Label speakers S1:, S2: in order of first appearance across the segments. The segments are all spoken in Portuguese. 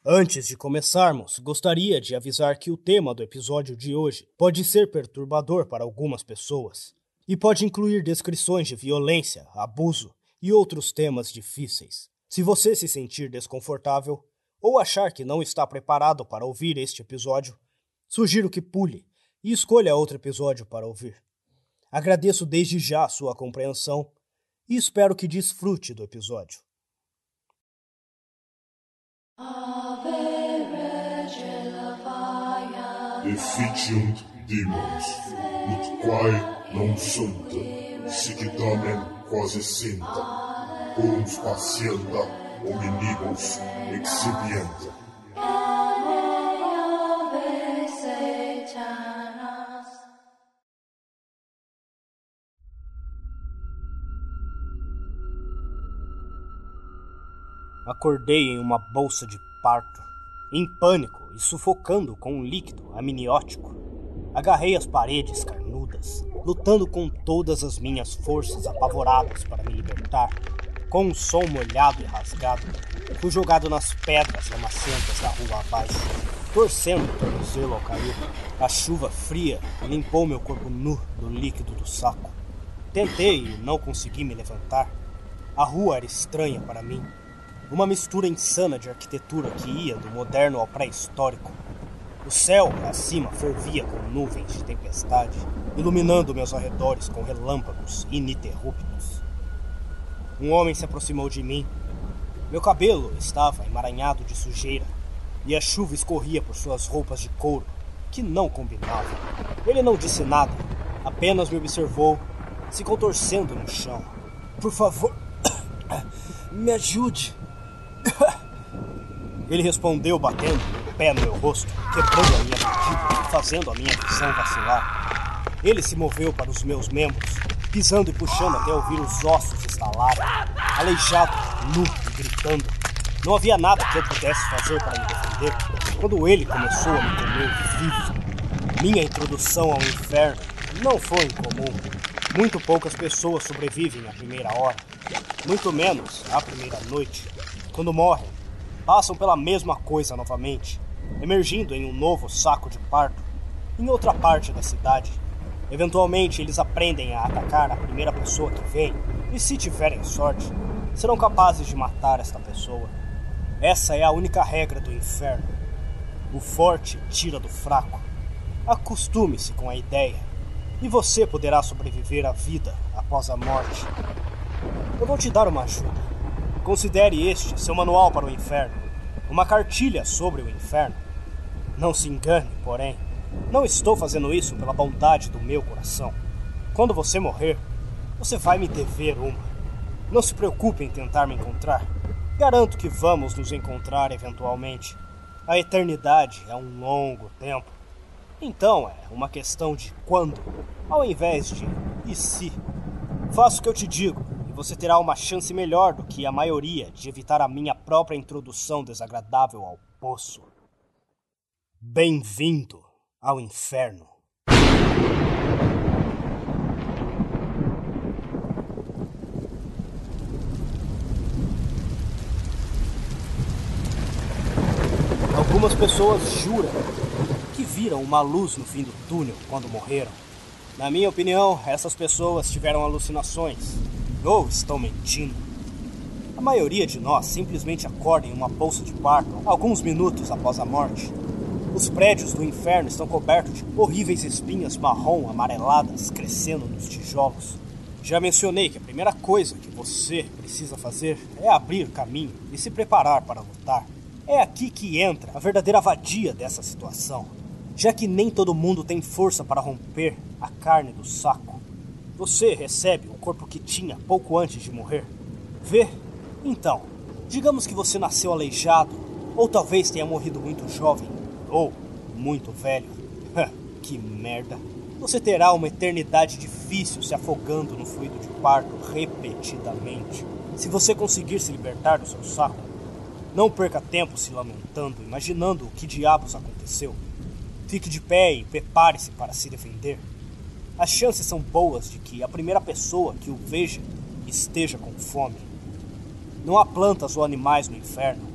S1: Antes de começarmos, gostaria de avisar que o tema do episódio de hoje pode ser perturbador para algumas pessoas e pode incluir descrições de violência, abuso e outros temas difíceis. Se você se sentir desconfortável ou achar que não está preparado para ouvir este episódio, sugiro que pule e escolha outro episódio para ouvir. Agradeço desde já a sua compreensão e espero que desfrute do episódio.
S2: Efficiunt demons, ut quae non sunt, sic tamen quasi sint, uns patienta hominibus excipient.
S1: Acordei em uma bolsa de parto, em pânico e sufocando com um líquido amniótico. Agarrei as paredes carnudas, lutando com todas as minhas forças apavoradas para me libertar. Com um som molhado e rasgado, fui jogado nas pedras lamacentas da rua abaixo, torcendo o tornozelo ao cair. A chuva fria limpou meu corpo nu do líquido do saco. Tentei e não consegui me levantar. A rua era estranha para mim. Uma mistura insana de arquitetura que ia do moderno ao pré-histórico. O céu acima fervia com nuvens de tempestade, iluminando meus arredores com relâmpagos ininterruptos. Um homem se aproximou de mim. Meu cabelo estava emaranhado de sujeira e a chuva escorria por suas roupas de couro, que não combinavam. Ele não disse nada, apenas me observou, se contorcendo no chão. Por favor, me ajude. Ele respondeu batendo o pé no meu rosto, quebrando a minha mandíbula e fazendo a minha visão vacilar. Ele se moveu para os meus membros, pisando e puxando até ouvir os ossos estalarem, aleijado, nu e gritando. Não havia nada que eu pudesse fazer para me defender, quando ele começou a me comer vivo. Minha introdução ao inferno não foi incomum. Muito poucas pessoas sobrevivem à primeira hora, muito menos à primeira noite. Quando morrem, passam pela mesma coisa novamente, emergindo em um novo saco de parto, em outra parte da cidade. Eventualmente, eles aprendem a atacar a primeira pessoa que vem, e se tiverem sorte, serão capazes de matar esta pessoa. Essa é a única regra do inferno. O forte tira do fraco. Acostume-se com a ideia, e você poderá sobreviver à vida após a morte. Eu vou te dar uma ajuda. Considere este seu manual para o inferno, uma cartilha sobre o inferno. Não se engane, porém, não estou fazendo isso pela bondade do meu coração. Quando você morrer, você vai me dever uma. Não se preocupe em tentar me encontrar. Garanto que vamos nos encontrar eventualmente. A eternidade é um longo tempo. Então é uma questão de quando, ao invés de e se. Faça o que eu te digo. Você terá uma chance melhor do que a maioria de evitar a minha própria introdução desagradável ao poço. Bem-vindo ao inferno. Algumas pessoas juram que viram uma luz no fim do túnel quando morreram. Na minha opinião, essas pessoas tiveram alucinações. Ou estão mentindo. A maioria de nós simplesmente acorda em uma bolsa de parto alguns minutos após a morte. Os prédios do inferno estão cobertos de horríveis espinhas marrom amareladas crescendo nos tijolos. Já mencionei que a primeira coisa que você precisa fazer é abrir caminho e se preparar para lutar. É aqui que entra a verdadeira vadia dessa situação, já que nem todo mundo tem força para romper a carne do saco. Você recebe o corpo que tinha pouco antes de morrer. Vê? Então, digamos que você nasceu aleijado, ou talvez tenha morrido muito jovem, ou muito velho. Que merda. Você terá uma eternidade difícil se afogando no fluido de parto repetidamente. Se você conseguir se libertar do seu saco, não perca tempo se lamentando, imaginando o que diabos aconteceu. Fique de pé e prepare-se para se defender. As chances são boas de que a primeira pessoa que o veja esteja com fome. Não há plantas ou animais no inferno,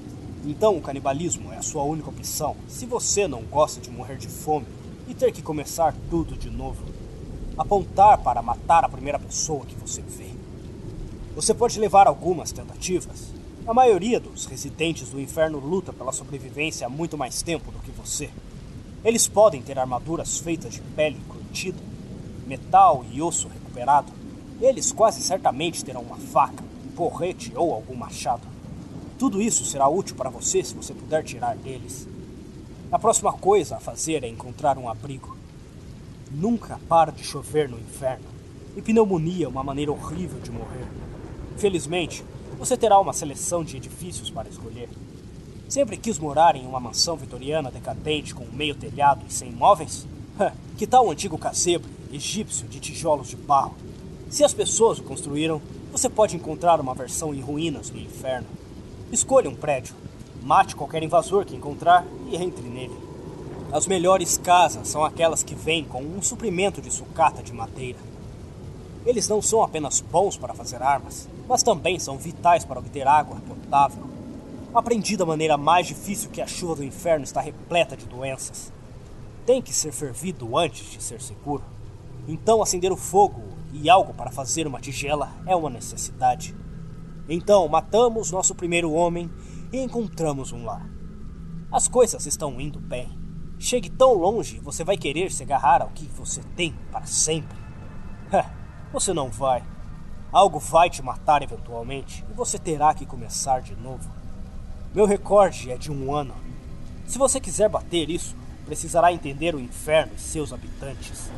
S1: Então o canibalismo é a sua única opção se você não gosta de morrer de fome e ter que começar tudo de novo. Apontar para matar a primeira pessoa que você vê. Você pode levar algumas tentativas. A maioria dos residentes do inferno luta pela sobrevivência há muito mais tempo do que você. Eles podem ter armaduras feitas de pele curtida, metal e osso recuperado. Eles quase certamente terão uma faca, um porrete ou algum machado. Tudo isso será útil para você se você puder tirar deles. A próxima coisa a fazer é encontrar um abrigo. Nunca para de chover no inferno, e pneumonia é uma maneira horrível de morrer. Infelizmente, você terá uma seleção de edifícios para escolher. Sempre quis morar em uma mansão vitoriana decadente com um meio telhado e sem móveis? Que tal um antigo casebre egípcio de tijolos de barro? Se as pessoas o construíram, você pode encontrar uma versão em ruínas no inferno. Escolha um prédio, mate qualquer invasor que encontrar e entre nele. As melhores casas são aquelas que vêm com um suprimento de sucata de madeira. Eles não são apenas bons para fazer armas, mas também são vitais para obter água potável. Aprendi da maneira mais difícil que a chuva do inferno está repleta de doenças. Tem que ser fervido antes de ser seguro. Então acender o fogo e algo para fazer uma tigela é uma necessidade. Então matamos nosso primeiro homem e encontramos um lar. As coisas estão indo bem. Chegue tão longe, você vai querer se agarrar ao que você tem para sempre. Você não vai. Algo vai te matar eventualmente e você terá que começar de novo. Meu recorde é de 1 ano. Se você quiser bater isso, precisará entender o inferno e seus habitantes.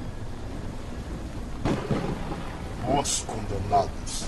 S2: Os condenados.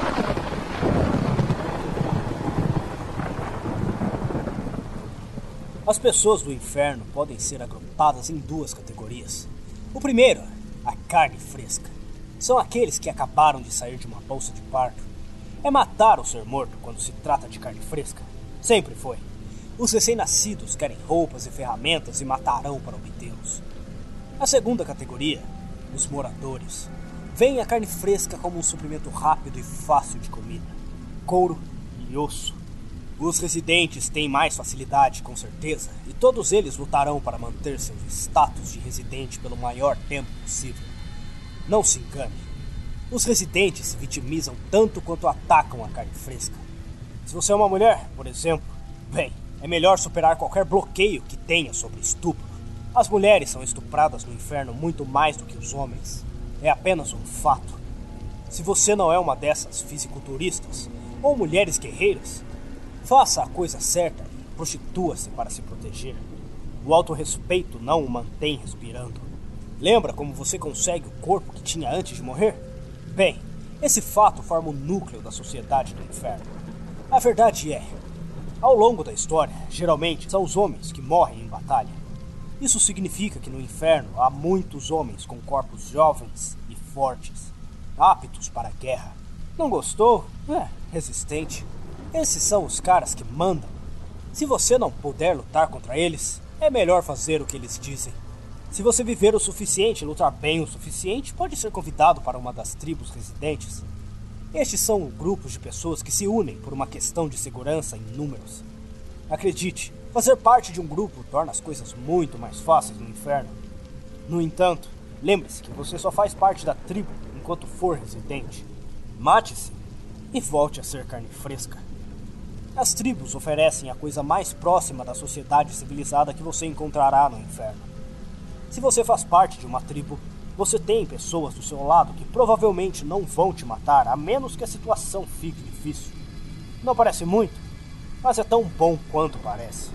S1: As pessoas do inferno podem ser agrupadas em 2 categorias. O primeiro, a carne fresca. São aqueles que acabaram de sair de uma bolsa de parto. É matar ou ser morto quando se trata de carne fresca. Sempre foi. Os recém-nascidos querem roupas e ferramentas e matarão para obtê-los. A segunda categoria, os moradores. Veem a carne fresca como um suprimento rápido e fácil de comida. Couro e osso. Os residentes têm mais facilidade, com certeza, e todos eles lutarão para manter seu status de residente pelo maior tempo possível. Não se engane. Os residentes se vitimizam tanto quanto atacam a carne fresca. Se você é uma mulher, por exemplo, bem, é melhor superar qualquer bloqueio que tenha sobre estupro. As mulheres são estupradas no inferno muito mais do que os homens. É apenas um fato. Se você não é uma dessas fisiculturistas ou mulheres guerreiras, faça a coisa certa e prostitua-se para se proteger. O autorrespeito não o mantém respirando. Lembra como você consegue o corpo que tinha antes de morrer? Bem, esse fato forma o núcleo da sociedade do inferno. A verdade é, ao longo da história, geralmente são os homens que morrem em batalha. Isso significa que no inferno há muitos homens com corpos jovens e fortes, aptos para a guerra. Não gostou? Resistente. Esses são os caras que mandam. Se você não puder lutar contra eles, é melhor fazer o que eles dizem. Se você viver o suficiente e lutar bem o suficiente, pode ser convidado para uma das tribos residentes. Estes são grupos de pessoas que se unem por uma questão de segurança em números. Acredite, fazer parte de um grupo torna as coisas muito mais fáceis no inferno. No entanto, lembre-se que você só faz parte da tribo enquanto for residente. Mate-se e volte a ser carne fresca. As tribos oferecem a coisa mais próxima da sociedade civilizada que você encontrará no inferno. Se você faz parte de uma tribo, você tem pessoas do seu lado que provavelmente não vão te matar, a menos que a situação fique difícil. Não parece muito, mas é tão bom quanto parece.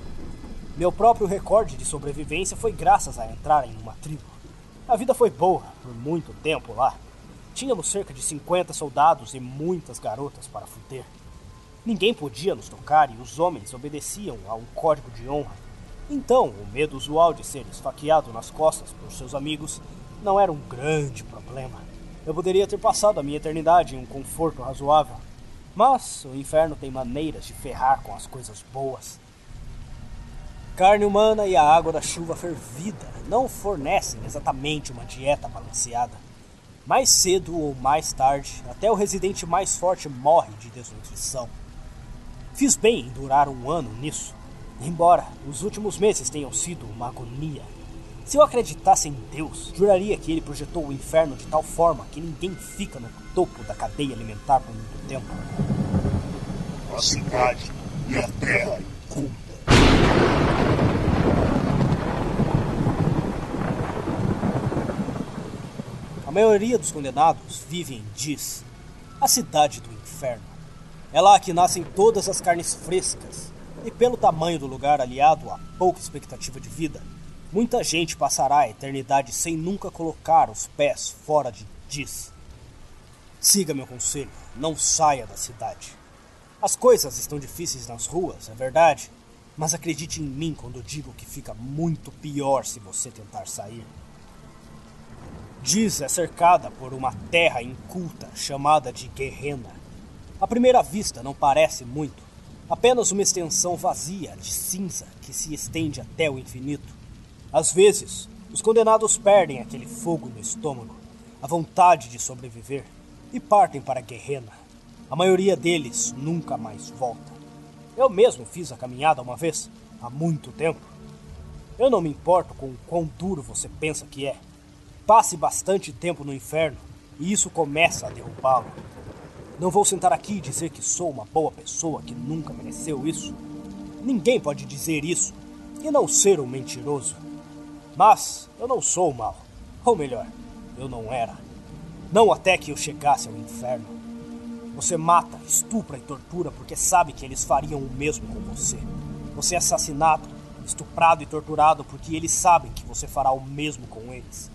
S1: Meu próprio recorde de sobrevivência foi graças a entrar em uma tribo. A vida foi boa por muito tempo lá. Tínhamos cerca de 50 soldados e muitas garotas para fuder. Ninguém podia nos tocar e os homens obedeciam a um código de honra. Então, o medo usual de ser esfaqueado nas costas por seus amigos não era um grande problema. Eu poderia ter passado a minha eternidade em um conforto razoável. Mas o inferno tem maneiras de ferrar com as coisas boas. Carne humana e a água da chuva fervida não fornecem exatamente uma dieta balanceada. Mais cedo ou mais tarde, até o residente mais forte morre de desnutrição. Fiz bem em durar 1 ano nisso, embora os últimos meses tenham sido uma agonia. Se eu acreditasse em Deus, juraria que ele projetou o inferno de tal forma que ninguém fica no topo da cadeia alimentar por muito tempo.
S2: A cidade e a terra incunda.
S1: A maioria dos condenados vive em Dis, a cidade do inferno. É lá que nascem todas as carnes frescas, e pelo tamanho do lugar aliado a pouca expectativa de vida, muita gente passará a eternidade sem nunca colocar os pés fora de Dis. Siga meu conselho, não saia da cidade. As coisas estão difíceis nas ruas, é verdade, mas acredite em mim quando digo que fica muito pior se você tentar sair. Dis é cercada por uma terra inculta chamada de Gehenna. À primeira vista não parece muito, apenas uma extensão vazia de cinza que se estende até o infinito. Às vezes, os condenados perdem aquele fogo no estômago, a vontade de sobreviver, e partem para Gehenna. A maioria deles nunca mais volta. Eu mesmo fiz a caminhada uma vez, há muito tempo. Eu não me importo com o quão duro você pensa que é. Passe bastante tempo no inferno e isso começa a derrubá-lo. Não vou sentar aqui e dizer que sou uma boa pessoa que nunca mereceu isso. Ninguém pode dizer isso e não ser um mentiroso. Mas eu não sou mau. Ou melhor, eu não era. Não até que eu chegasse ao inferno. Você mata, estupra e tortura porque sabe que eles fariam o mesmo com você. Você é assassinado, estuprado e torturado porque eles sabem que você fará o mesmo com eles.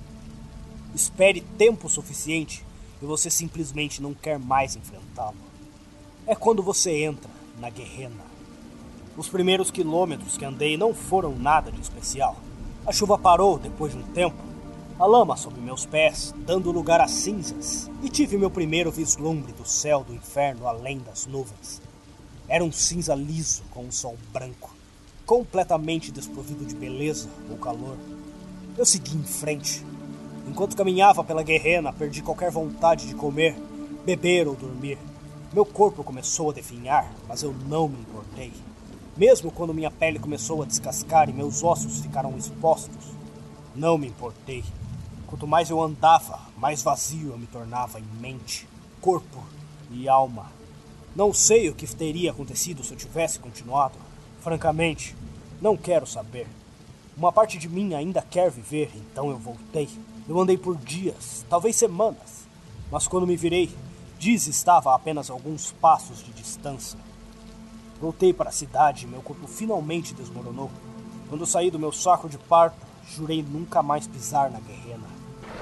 S1: Espere tempo suficiente e você simplesmente não quer mais enfrentá-lo. É quando você entra na Gehenna. Os primeiros quilômetros que andei não foram nada de especial. A chuva parou depois de um tempo, a lama sob meus pés, dando lugar a cinzas, e tive meu primeiro vislumbre do céu do inferno além das nuvens. Era um cinza liso com um sol branco, completamente desprovido de beleza ou calor. Eu segui em frente. Enquanto caminhava pela Gehenna, perdi qualquer vontade de comer, beber ou dormir. Meu corpo começou a definhar, mas eu não me importei. Mesmo quando minha pele começou a descascar e meus ossos ficaram expostos, não me importei. Quanto mais eu andava, mais vazio eu me tornava em mente, corpo e alma. Não sei o que teria acontecido se eu tivesse continuado. Francamente, não quero saber. Uma parte de mim ainda quer viver, então eu voltei. Eu andei por dias, talvez semanas, mas quando me virei, Dis estava a apenas alguns passos de distância. Voltei para a cidade e meu corpo finalmente desmoronou. Quando saí do meu saco de parto, jurei nunca mais pisar na Gehenna.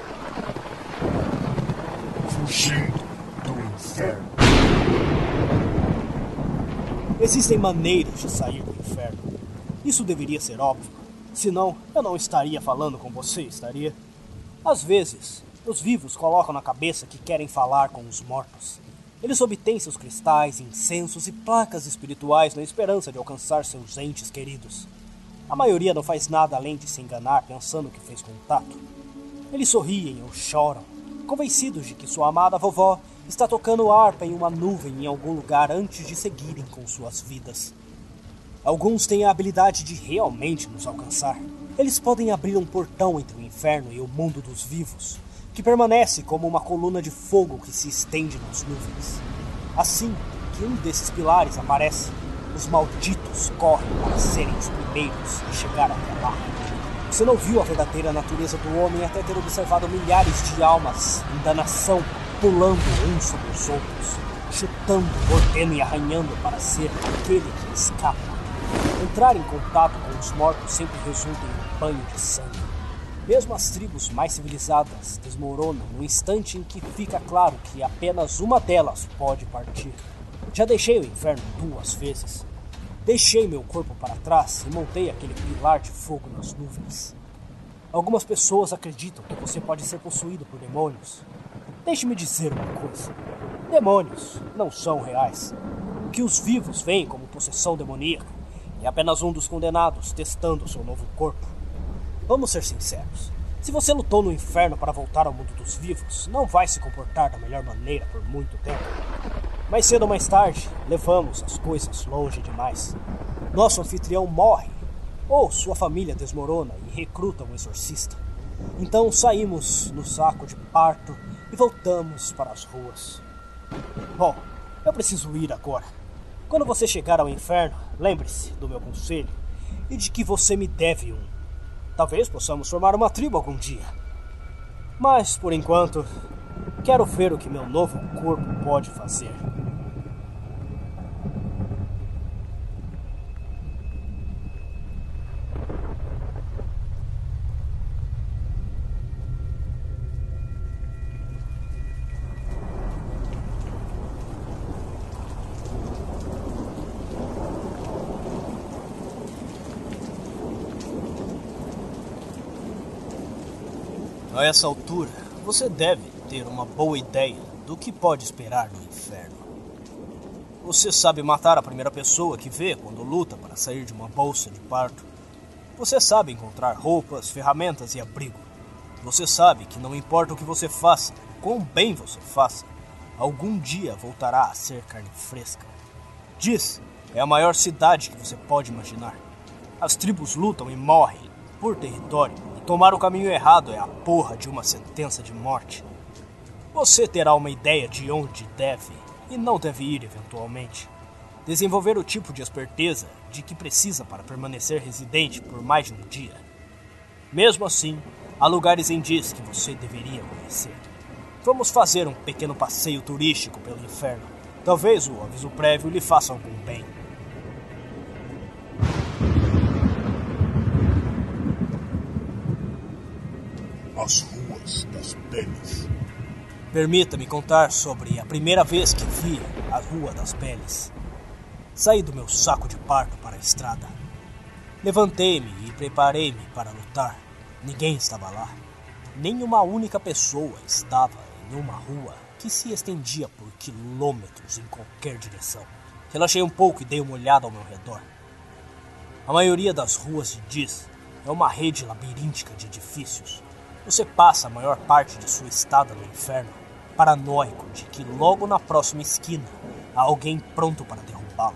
S2: Fugindo do inferno.
S1: Existem maneiras de sair do inferno. Isso deveria ser óbvio. Senão, eu não estaria falando com você, estaria? Às vezes, os vivos colocam na cabeça que querem falar com os mortos. Eles obtêm seus cristais, incensos e placas espirituais na esperança de alcançar seus entes queridos. A maioria não faz nada além de se enganar pensando que fez contato. Eles sorriem ou choram, convencidos de que sua amada vovó está tocando harpa em uma nuvem em algum lugar antes de seguirem com suas vidas. Alguns têm a habilidade de realmente nos alcançar. Eles podem abrir um portão entre o inferno e o mundo dos vivos, que permanece como uma coluna de fogo que se estende nas nuvens. Assim que um desses pilares aparece, os malditos correm para serem os primeiros a chegar até lá. Você não viu a verdadeira natureza do homem até ter observado milhares de almas em danação, pulando uns sobre os outros, chutando, mordendo e arranhando para ser aquele que escapa. Entrar em contato com os mortos sempre resulta em um banho de sangue. Mesmo as tribos mais civilizadas desmoronam no instante em que fica claro que apenas uma delas pode partir. Já deixei o inferno 2 vezes. Deixei meu corpo para trás e montei aquele pilar de fogo nas nuvens. Algumas pessoas acreditam que você pode ser possuído por demônios. Deixe-me dizer uma coisa. Demônios não são reais. O que os vivos veem como possessão demoníaca é apenas um dos condenados testando seu novo corpo. Vamos ser sinceros. Se você lutou no inferno para voltar ao mundo dos vivos, não vai se comportar da melhor maneira por muito tempo. Mais cedo ou mais tarde, levamos as coisas longe demais. Nosso anfitrião morre, ou sua família desmorona e recruta um exorcista. Então saímos no saco de parto e voltamos para as ruas. Bom, eu preciso ir agora. Quando você chegar ao inferno, lembre-se do meu conselho e de que você me deve um. Talvez possamos formar uma tribo algum dia. Mas, por enquanto, quero ver o que meu novo corpo pode fazer. A essa altura, você deve ter uma boa ideia do que pode esperar no inferno. Você sabe matar a primeira pessoa que vê quando luta para sair de uma bolsa de parto. Você sabe encontrar roupas, ferramentas e abrigo. Você sabe que não importa o que você faça, quão bem você faça, algum dia voltará a ser carne fresca. Diz, é a maior cidade que você pode imaginar. As tribos lutam e morrem por território. Tomar o caminho errado é a porra de uma sentença de morte. Você terá uma ideia de onde deve e não deve ir eventualmente. Desenvolver o tipo de esperteza de que precisa para permanecer residente por mais de um dia. Mesmo assim, há lugares em Dis que você deveria conhecer. Vamos fazer um pequeno passeio turístico pelo inferno. Talvez o aviso prévio lhe faça algum bem.
S2: As ruas das peles.
S1: Permita-me contar sobre a primeira vez que vi a Rua das Peles. Saí do meu saco de parto para a estrada. Levantei-me e preparei-me para lutar. Ninguém estava lá. Nem uma única pessoa estava em uma rua que se estendia por quilômetros em qualquer direção. Relaxei um pouco e dei uma olhada ao meu redor. A maioria das ruas de Dis é uma rede labiríntica de edifícios. Você passa a maior parte de sua estada no inferno, paranoico de que logo na próxima esquina há alguém pronto para derrubá-lo.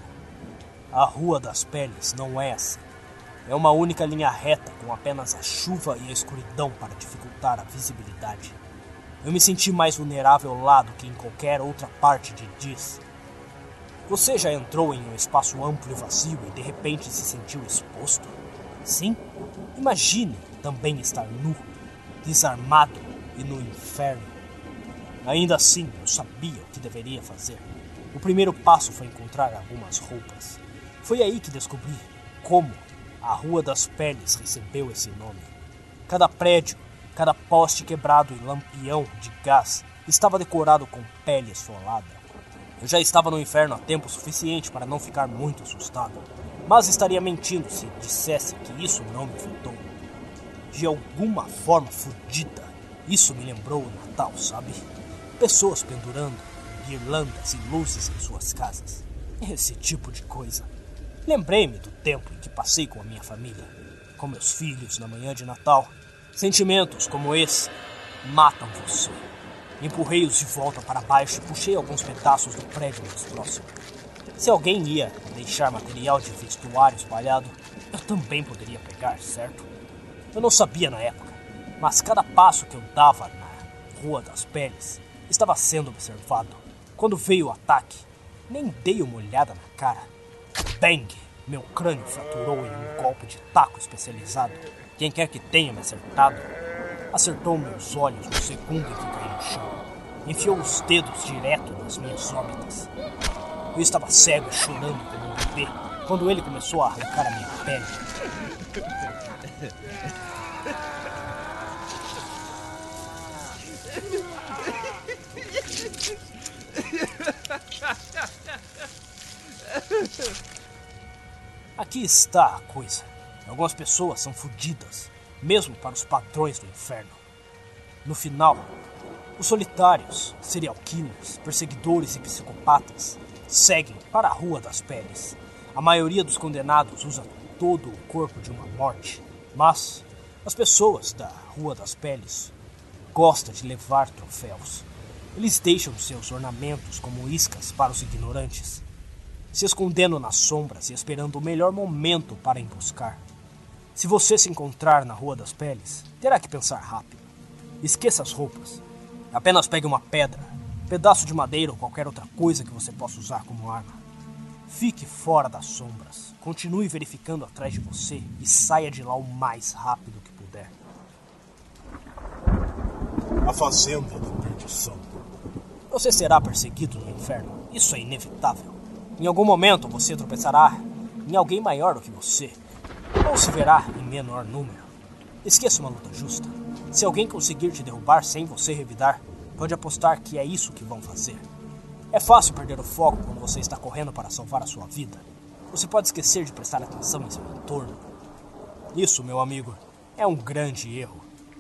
S1: A Rua das Peles não é assim. É uma única linha reta com apenas a chuva e a escuridão para dificultar a visibilidade. Eu me senti mais vulnerável lá do que em qualquer outra parte de Dis. Você já entrou em um espaço amplo e vazio e de repente se sentiu exposto? Sim? Imagine também estar nu, desarmado e no inferno. Ainda assim, eu sabia o que deveria fazer. O primeiro passo foi encontrar algumas roupas. Foi aí que descobri como a Rua das Peles recebeu esse nome. Cada prédio, cada poste quebrado e lampião de gás estava decorado com pele esfolada. Eu já estava no inferno há tempo suficiente para não ficar muito assustado, mas estaria mentindo se dissesse que isso não me afetou. De alguma forma fodida, isso me lembrou o Natal, sabe? Pessoas pendurando guirlandas e luzes em suas casas. Esse tipo de coisa. Lembrei-me do tempo em que passei com a minha família, com meus filhos na manhã de Natal. Sentimentos como esse matam você. Empurrei-os de volta para baixo e puxei alguns pedaços do prédio mais próximo. Se alguém ia deixar material de vestuário espalhado, eu também poderia pegar, certo? Eu não sabia na época, mas cada passo que eu dava na Rua das Peles estava sendo observado. Quando veio o ataque, nem dei uma olhada na cara. Bang! Meu crânio fraturou em um golpe de taco especializado. Quem quer que tenha me acertado, acertou meus olhos no segundo em que caí no chão. Enfiou os dedos direto nas minhas órbitas. Eu estava cego e chorando como um bebê quando ele começou a arrancar a minha pele. Aqui está a coisa. Algumas pessoas são fodidas, mesmo para os padrões do inferno. No final, os solitários, serial killers, perseguidores e psicopatas seguem para a Rua das Peles. A maioria dos condenados usa todo o corpo de uma morte, mas as pessoas da Rua das Peles gostam de levar troféus. Eles deixam seus ornamentos como iscas para os ignorantes, se escondendo nas sombras e esperando o melhor momento para emboscar. Se você se encontrar na Rua das Peles, terá que pensar rápido. Esqueça as roupas. Apenas pegue uma pedra, pedaço de madeira ou qualquer outra coisa que você possa usar como arma. Fique fora das sombras, continue verificando atrás de você e saia de lá o mais rápido que puder.
S2: A Fazenda da Perdição.
S1: Você será perseguido no inferno, isso é inevitável. Em algum momento você tropeçará em alguém maior do que você, ou se verá em menor número. Esqueça uma luta justa. Se alguém conseguir te derrubar sem você revidar, pode apostar que é isso que vão fazer. É fácil perder o foco quando você está correndo para salvar a sua vida. Você pode esquecer de prestar atenção em seu entorno. Isso, meu amigo, é um grande erro.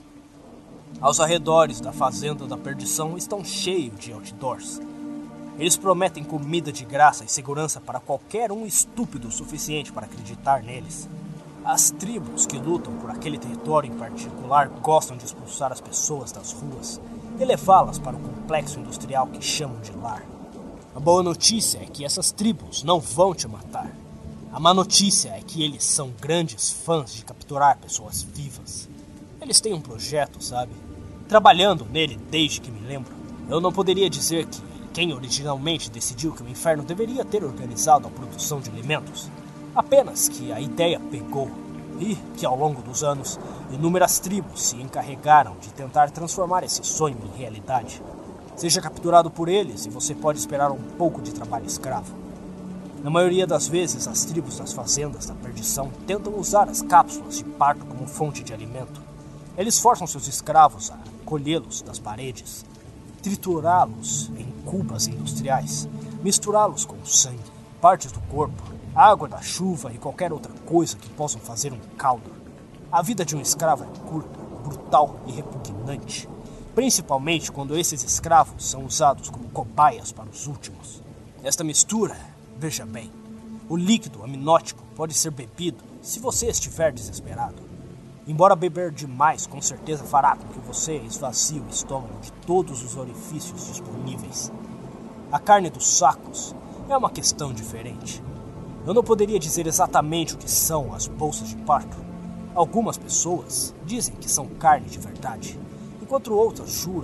S1: Aos arredores da Fazenda da Perdição estão cheios de outdoors. Eles prometem comida de graça e segurança para qualquer um estúpido o suficiente para acreditar neles. As tribos que lutam por aquele território em particular gostam de expulsar as pessoas das ruas e levá-las para o complexo industrial que chamam de lar. A boa notícia é que essas tribos não vão te matar. A má notícia é que eles são grandes fãs de capturar pessoas vivas. Eles têm um projeto, sabe? Trabalhando nele desde que me lembro. Eu não poderia dizer que quem originalmente decidiu que o inferno deveria ter organizado a produção de alimentos. Apenas que a ideia pegou e que ao longo dos anos, inúmeras tribos se encarregaram de tentar transformar esse sonho em realidade. Seja capturado por eles e você pode esperar um pouco de trabalho escravo. Na maioria das vezes, as tribos das fazendas da perdição tentam usar as cápsulas de parto como fonte de alimento. Eles forçam seus escravos a colhê-los das paredes, triturá-los em cubas industriais, misturá-los com sangue, partes do corpo, água da chuva e qualquer outra coisa que possam fazer um caldo. A vida de um escravo é curta, brutal e repugnante, principalmente quando esses escravos são usados como cobaias para os últimos. Esta mistura, veja bem, o líquido amniótico pode ser bebido se você estiver desesperado. Embora beber demais com certeza fará com que você esvazie o estômago de todos os orifícios disponíveis. A carne dos sacos é uma questão diferente. Eu não poderia dizer exatamente o que são as bolsas de parto. Algumas pessoas dizem que são carne de verdade, enquanto outras juram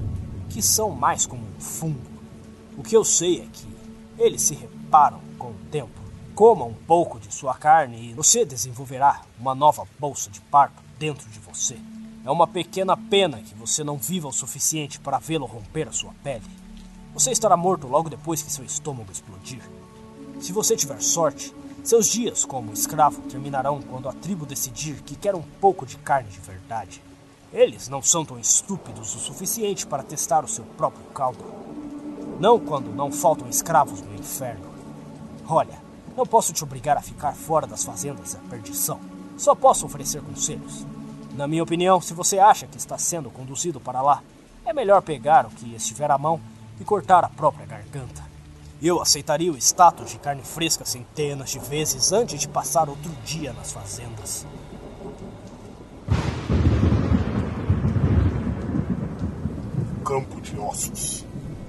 S1: que são mais como um fungo. O que eu sei é que eles se reparam com o tempo. Coma um pouco de sua carne e você desenvolverá uma nova bolsa de parto dentro de você. É uma pequena pena que você não viva o suficiente para vê-lo romper a sua pele. Você estará morto logo depois que seu estômago explodir. Se você tiver sorte, seus dias como escravo terminarão quando a tribo decidir que quer um pouco de carne de verdade. Eles não são tão estúpidos o suficiente para testar o seu próprio caldo. Não quando não faltam escravos no inferno. Olha, não posso te obrigar a ficar fora das fazendas da perdição. Só posso oferecer conselhos. Na minha opinião, se você acha que está sendo conduzido para lá, é melhor pegar o que estiver à mão e cortar a própria garganta. Eu aceitaria o status de carne fresca centenas de vezes antes de passar outro dia nas fazendas.
S2: Campo de ossos.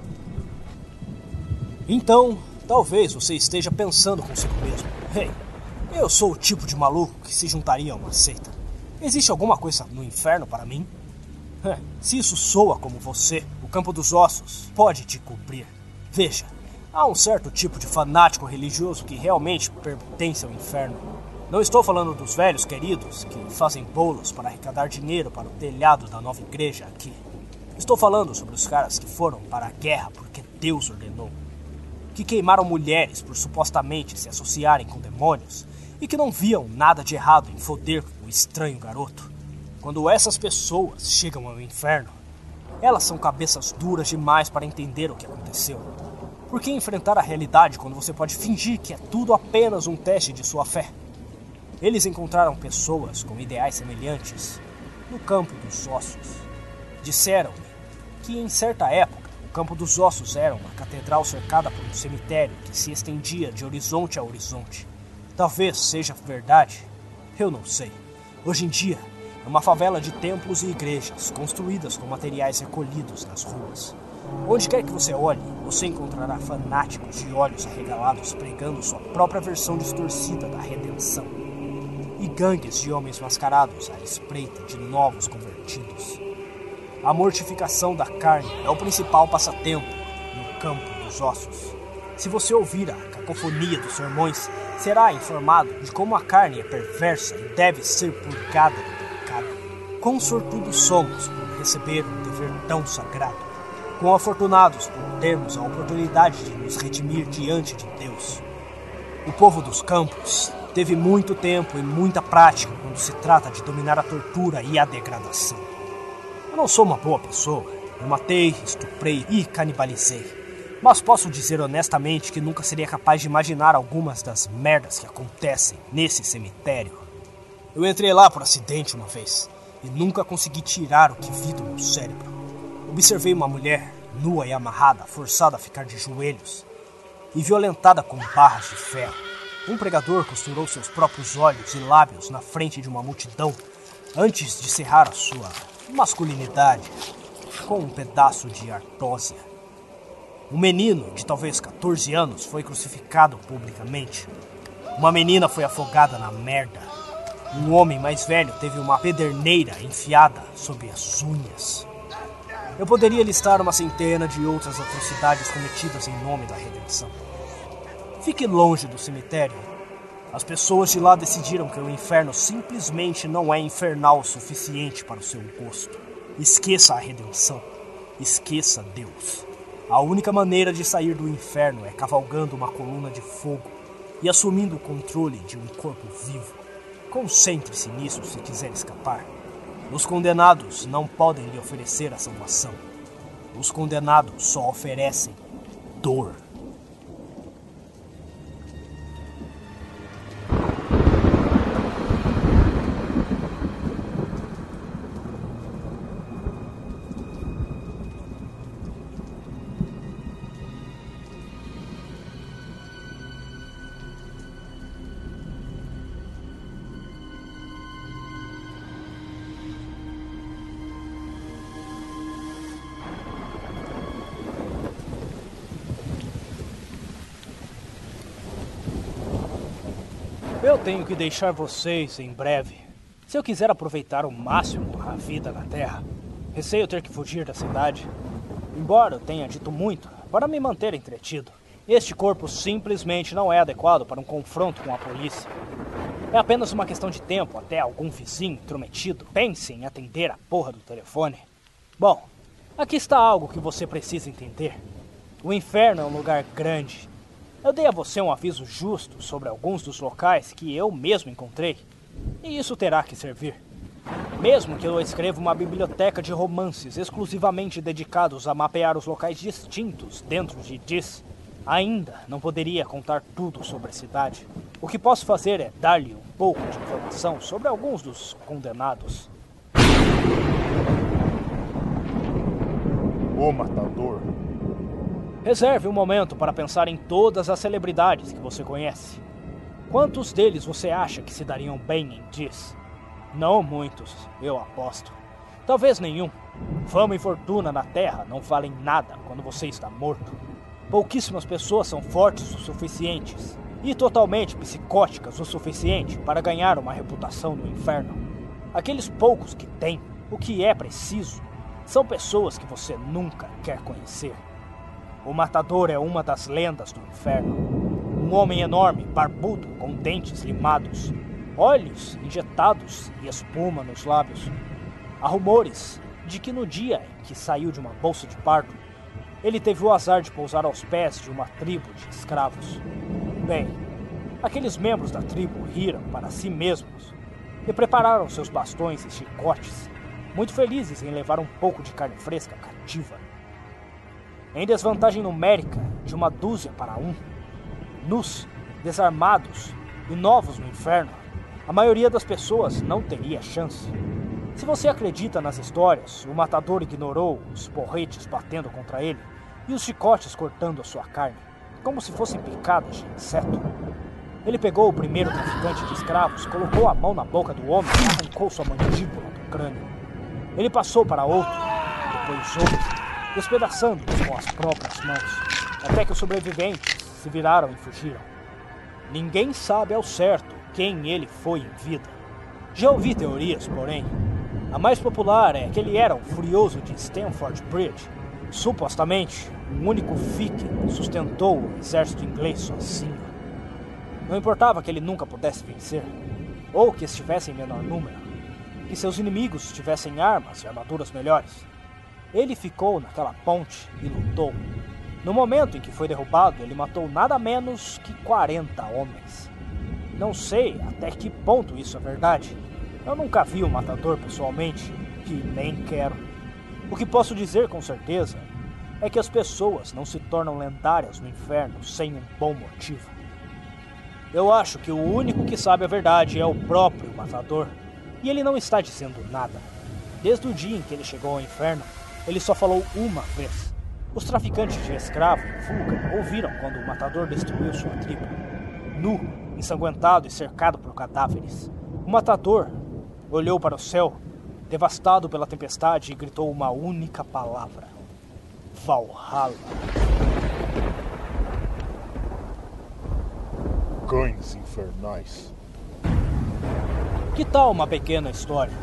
S1: Então, talvez você esteja pensando consigo mesmo: hey, eu sou o tipo de maluco que se juntaria a uma seita. Existe alguma coisa no inferno para mim? Se isso soa como você, o campo dos ossos pode te cobrir. Veja, há um certo tipo de fanático religioso que realmente pertence ao inferno. Não estou falando dos velhos queridos que fazem bolos para arrecadar dinheiro para o telhado da nova igreja aqui. Estou falando sobre os caras que foram para a guerra porque Deus ordenou. Que queimaram mulheres por supostamente se associarem com demônios e que não viam nada de errado em foder o estranho garoto. Quando essas pessoas chegam ao inferno, elas são cabeças duras demais para entender o que aconteceu. Por que enfrentar a realidade quando você pode fingir que é tudo apenas um teste de sua fé? Eles encontraram pessoas com ideais semelhantes no campo dos ossos. Disseram-me que em certa época o campo dos ossos era uma catedral cercada por um cemitério que se estendia de horizonte a horizonte. Talvez seja verdade, eu não sei. Hoje em dia é uma favela de templos e igrejas construídas com materiais recolhidos nas ruas. Onde quer que você olhe, você encontrará fanáticos de olhos arregalados pregando sua própria versão distorcida da redenção. E gangues de homens mascarados à espreita de novos convertidos. A mortificação da carne é o principal passatempo no campo dos ossos. Se você ouvir a cacofonia dos sermões, será informado de como a carne é perversa e deve ser purgada do pecado. Quão sortudos somos por receber um dever tão sagrado. Quão afortunados por termos a oportunidade de nos redimir diante de Deus. O povo dos campos teve muito tempo e muita prática quando se trata de dominar a tortura e a degradação. Eu não sou uma boa pessoa. Eu matei, estuprei e canibalizei. Mas posso dizer honestamente que nunca seria capaz de imaginar algumas das merdas que acontecem nesse cemitério. Eu entrei lá por acidente uma vez e nunca consegui tirar o que vi do meu cérebro. Observei uma mulher, nua e amarrada, forçada a ficar de joelhos e violentada com barras de ferro. Um pregador costurou seus próprios olhos e lábios na frente de uma multidão antes de cerrar a sua masculinidade com um pedaço de artósia. Um menino de talvez 14 anos foi crucificado publicamente. Uma menina foi afogada na merda. Um homem mais velho teve uma pederneira enfiada sob as unhas. Eu poderia listar uma centena de outras atrocidades cometidas em nome da redenção. Fique longe do cemitério. As pessoas de lá decidiram que o inferno simplesmente não é infernal o suficiente para o seu gosto. Esqueça a redenção. Esqueça Deus. A única maneira de sair do inferno é cavalgando uma coluna de fogo e assumindo o controle de um corpo vivo. Concentre-se nisso se quiser escapar. Os condenados não podem lhe oferecer a salvação. Os condenados só oferecem dor. Eu tenho que deixar vocês em breve. Se eu quiser aproveitar ao máximo a vida na Terra, receio ter que fugir da cidade. Embora eu tenha dito muito para me manter entretido, este corpo simplesmente não é adequado para um confronto com a polícia. É apenas uma questão de tempo até algum vizinho intrometido pense em atender a porra do telefone. Bom, aqui está algo que você precisa entender. O inferno é um lugar grande. Eu dei a você um aviso justo sobre alguns dos locais que eu mesmo encontrei, e isso terá que servir. Mesmo que eu escreva uma biblioteca de romances exclusivamente dedicados a mapear os locais distintos dentro de Dis, ainda não poderia contar tudo sobre a cidade. O que posso fazer é dar-lhe um pouco de informação sobre alguns dos condenados.
S2: O Matador.
S1: Reserve um momento para pensar em todas as celebridades que você conhece. Quantos deles você acha que se dariam bem em Dis? Não muitos, eu aposto. Talvez nenhum. Fama e fortuna na Terra não valem nada quando você está morto. Pouquíssimas pessoas são fortes o suficientes e totalmente psicóticas o suficiente para ganhar uma reputação no inferno. Aqueles poucos que têm o que é preciso são pessoas que você nunca quer conhecer. O Matador é uma das lendas do inferno. Um homem enorme, barbudo, com dentes limados, olhos injetados e espuma nos lábios. Há rumores de que no dia em que saiu de uma bolsa de parto, ele teve o azar de pousar aos pés de uma tribo de escravos. Bem, aqueles membros da tribo riram para si mesmos e prepararam seus bastões e chicotes, muito felizes em levar um pouco de carne fresca cativa. Em desvantagem numérica de 12 para 1, nus, desarmados e novos no inferno, a maioria das pessoas não teria chance. Se você acredita nas histórias, o Matador ignorou os porretes batendo contra ele e os chicotes cortando a sua carne, como se fossem picadas de inseto. Ele pegou o primeiro traficante de escravos, colocou a mão na boca do homem e arrancou sua mandíbula do crânio. Ele passou para outro, depois outro, despedaçando-os com as próprias mãos, até que os sobreviventes se viraram e fugiram. Ninguém sabe ao certo quem ele foi em vida. Já ouvi teorias, porém. A mais popular é que ele era um furioso de Stamford Bridge. Supostamente, um único viking sustentou o exército inglês sozinho. Não importava que ele nunca pudesse vencer, ou que estivesse em menor número, que seus inimigos tivessem armas e armaduras melhores. Ele ficou naquela ponte e lutou. No momento em que foi derrubado, ele matou nada menos que 40 homens. Não sei até que ponto isso é verdade. Eu nunca vi o matador pessoalmente, e nem quero. O que posso dizer com certeza é que as pessoas não se tornam lendárias no inferno sem um bom motivo. Eu acho que o único que sabe a verdade é o próprio matador, e ele não está dizendo nada. Desde o dia em que ele chegou ao inferno, ele só falou uma vez. Os traficantes de escravo em fuga ouviram quando o matador destruiu sua tribo. Nu, ensanguentado e cercado por cadáveres, o matador olhou para o céu, devastado pela tempestade, e gritou uma única palavra: Valhalla.
S2: Cães infernais.
S1: Que tal uma pequena história?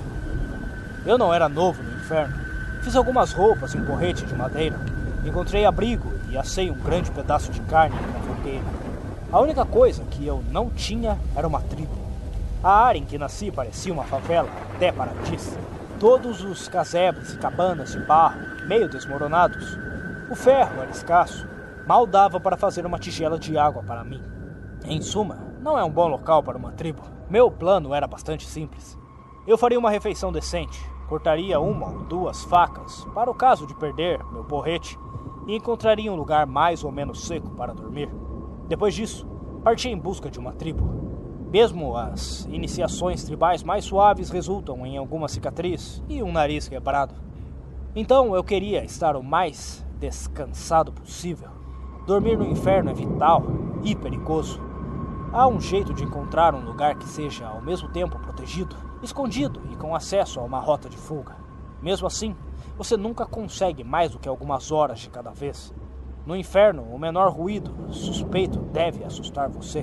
S1: Eu não era novo no inferno. Fiz algumas roupas e um porrete de madeira. Encontrei abrigo e assei um grande pedaço de carne na fogueira. A única coisa que eu não tinha era uma tribo. A área em que nasci parecia uma favela, até paradis. Todos os casebres e cabanas de barro, meio desmoronados. O ferro era escasso. Mal dava para fazer uma tigela de água para mim. Em suma, não é um bom local para uma tribo. Meu plano era bastante simples. Eu faria uma refeição decente, cortaria uma ou duas facas para o caso de perder meu porrete e encontraria um lugar mais ou menos seco para dormir. Depois disso, parti em busca de uma tribo. Mesmo as iniciações tribais mais suaves resultam em alguma cicatriz e um nariz quebrado. Então eu queria estar o mais descansado possível. Dormir no inferno é vital e perigoso. Há um jeito de encontrar um lugar que seja ao mesmo tempo protegido, escondido e com acesso a uma rota de fuga. Mesmo assim, você nunca consegue mais do que algumas horas de cada vez. No inferno, o menor ruído suspeito deve assustar você.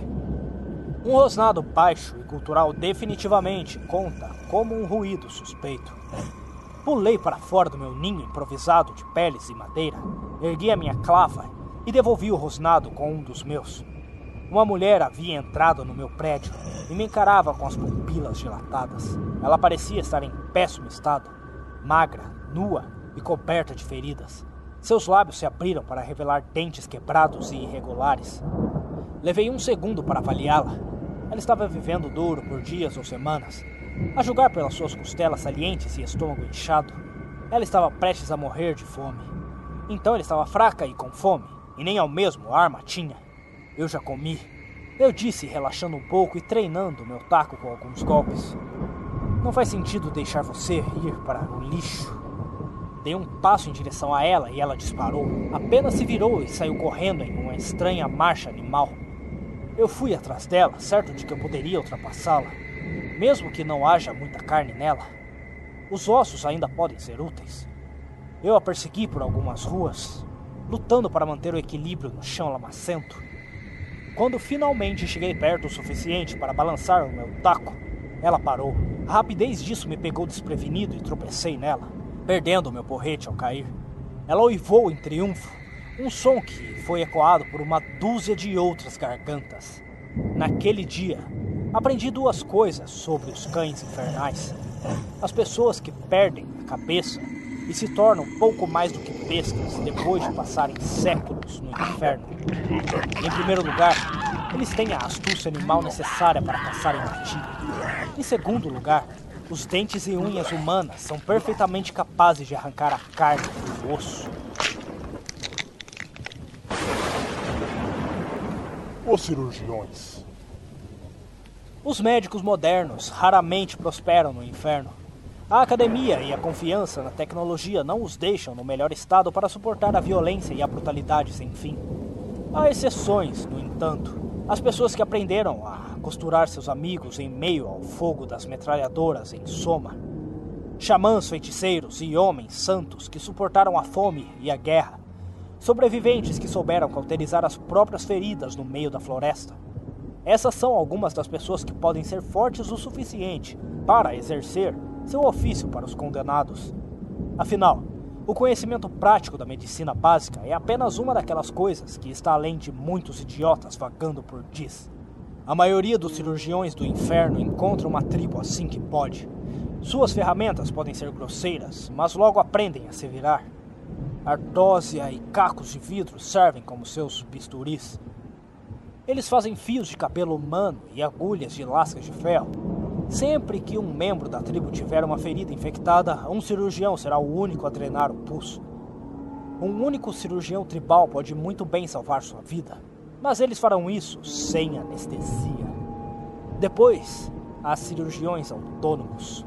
S1: Um rosnado baixo e cultural definitivamente conta como um ruído suspeito. Pulei para fora do meu ninho improvisado de peles e madeira, ergui a minha clava e devolvi o rosnado com um dos meus. Uma mulher havia entrado no meu prédio e me encarava com as pupilas dilatadas. Ela parecia estar em péssimo estado, magra, nua e coberta de feridas. Seus lábios se abriram para revelar dentes quebrados e irregulares. Levei um segundo para avaliá-la. Ela estava vivendo duro por dias ou semanas. A julgar pelas suas costelas salientes e estômago inchado, ela estava prestes a morrer de fome. Então ela estava fraca e com fome, e nem ao mesmo arma tinha. Eu já comi, eu disse, relaxando um pouco e treinando meu taco com alguns golpes. Não faz sentido deixar você ir para o lixo. Dei um passo em direção a ela e ela disparou. Apenas se virou e saiu correndo em uma estranha marcha animal. Eu fui atrás dela, certo de que eu poderia ultrapassá-la, mesmo que não haja muita carne nela. Os ossos ainda podem ser úteis. Eu a persegui por algumas ruas, lutando para manter o equilíbrio no chão lamacento. Quando finalmente cheguei perto o suficiente para balançar o meu taco, ela parou. A rapidez disso me pegou desprevenido e tropecei nela, perdendo o meu porrete ao cair. Ela uivou em triunfo, um som que foi ecoado por uma dúzia de outras gargantas. Naquele dia, aprendi duas coisas sobre os cães infernais. As pessoas que perdem a cabeça e se tornam pouco mais do que bestas depois de passarem séculos no inferno. Em primeiro lugar, eles têm a astúcia animal necessária para caçarem a ti. Em segundo lugar, os dentes e unhas humanas são perfeitamente capazes de arrancar a carne do osso.
S2: Os cirurgiões.
S1: Os médicos modernos raramente prosperam no inferno. A academia e a confiança na tecnologia não os deixam no melhor estado para suportar a violência e a brutalidade sem fim. Há exceções, no entanto. As pessoas que aprenderam a costurar seus amigos em meio ao fogo das metralhadoras em Soma. Xamãs, feiticeiros e homens santos que suportaram a fome e a guerra. Sobreviventes que souberam cauterizar as próprias feridas no meio da floresta. Essas são algumas das pessoas que podem ser fortes o suficiente para exercer seu ofício para os condenados. Afinal, o conhecimento prático da medicina básica é apenas uma daquelas coisas que está além de muitos idiotas vagando por Dis. A maioria dos cirurgiões do inferno encontra uma tribo assim que pode. Suas ferramentas podem ser grosseiras, mas logo aprendem a se virar. Artósia e cacos de vidro servem como seus bisturis. Eles fazem fios de cabelo humano e agulhas de lascas de ferro. Sempre que um membro da tribo tiver uma ferida infectada, um cirurgião será o único a drenar o pulso. Um único cirurgião tribal pode muito bem salvar sua vida, mas eles farão isso sem anestesia. Depois, há cirurgiões autônomos.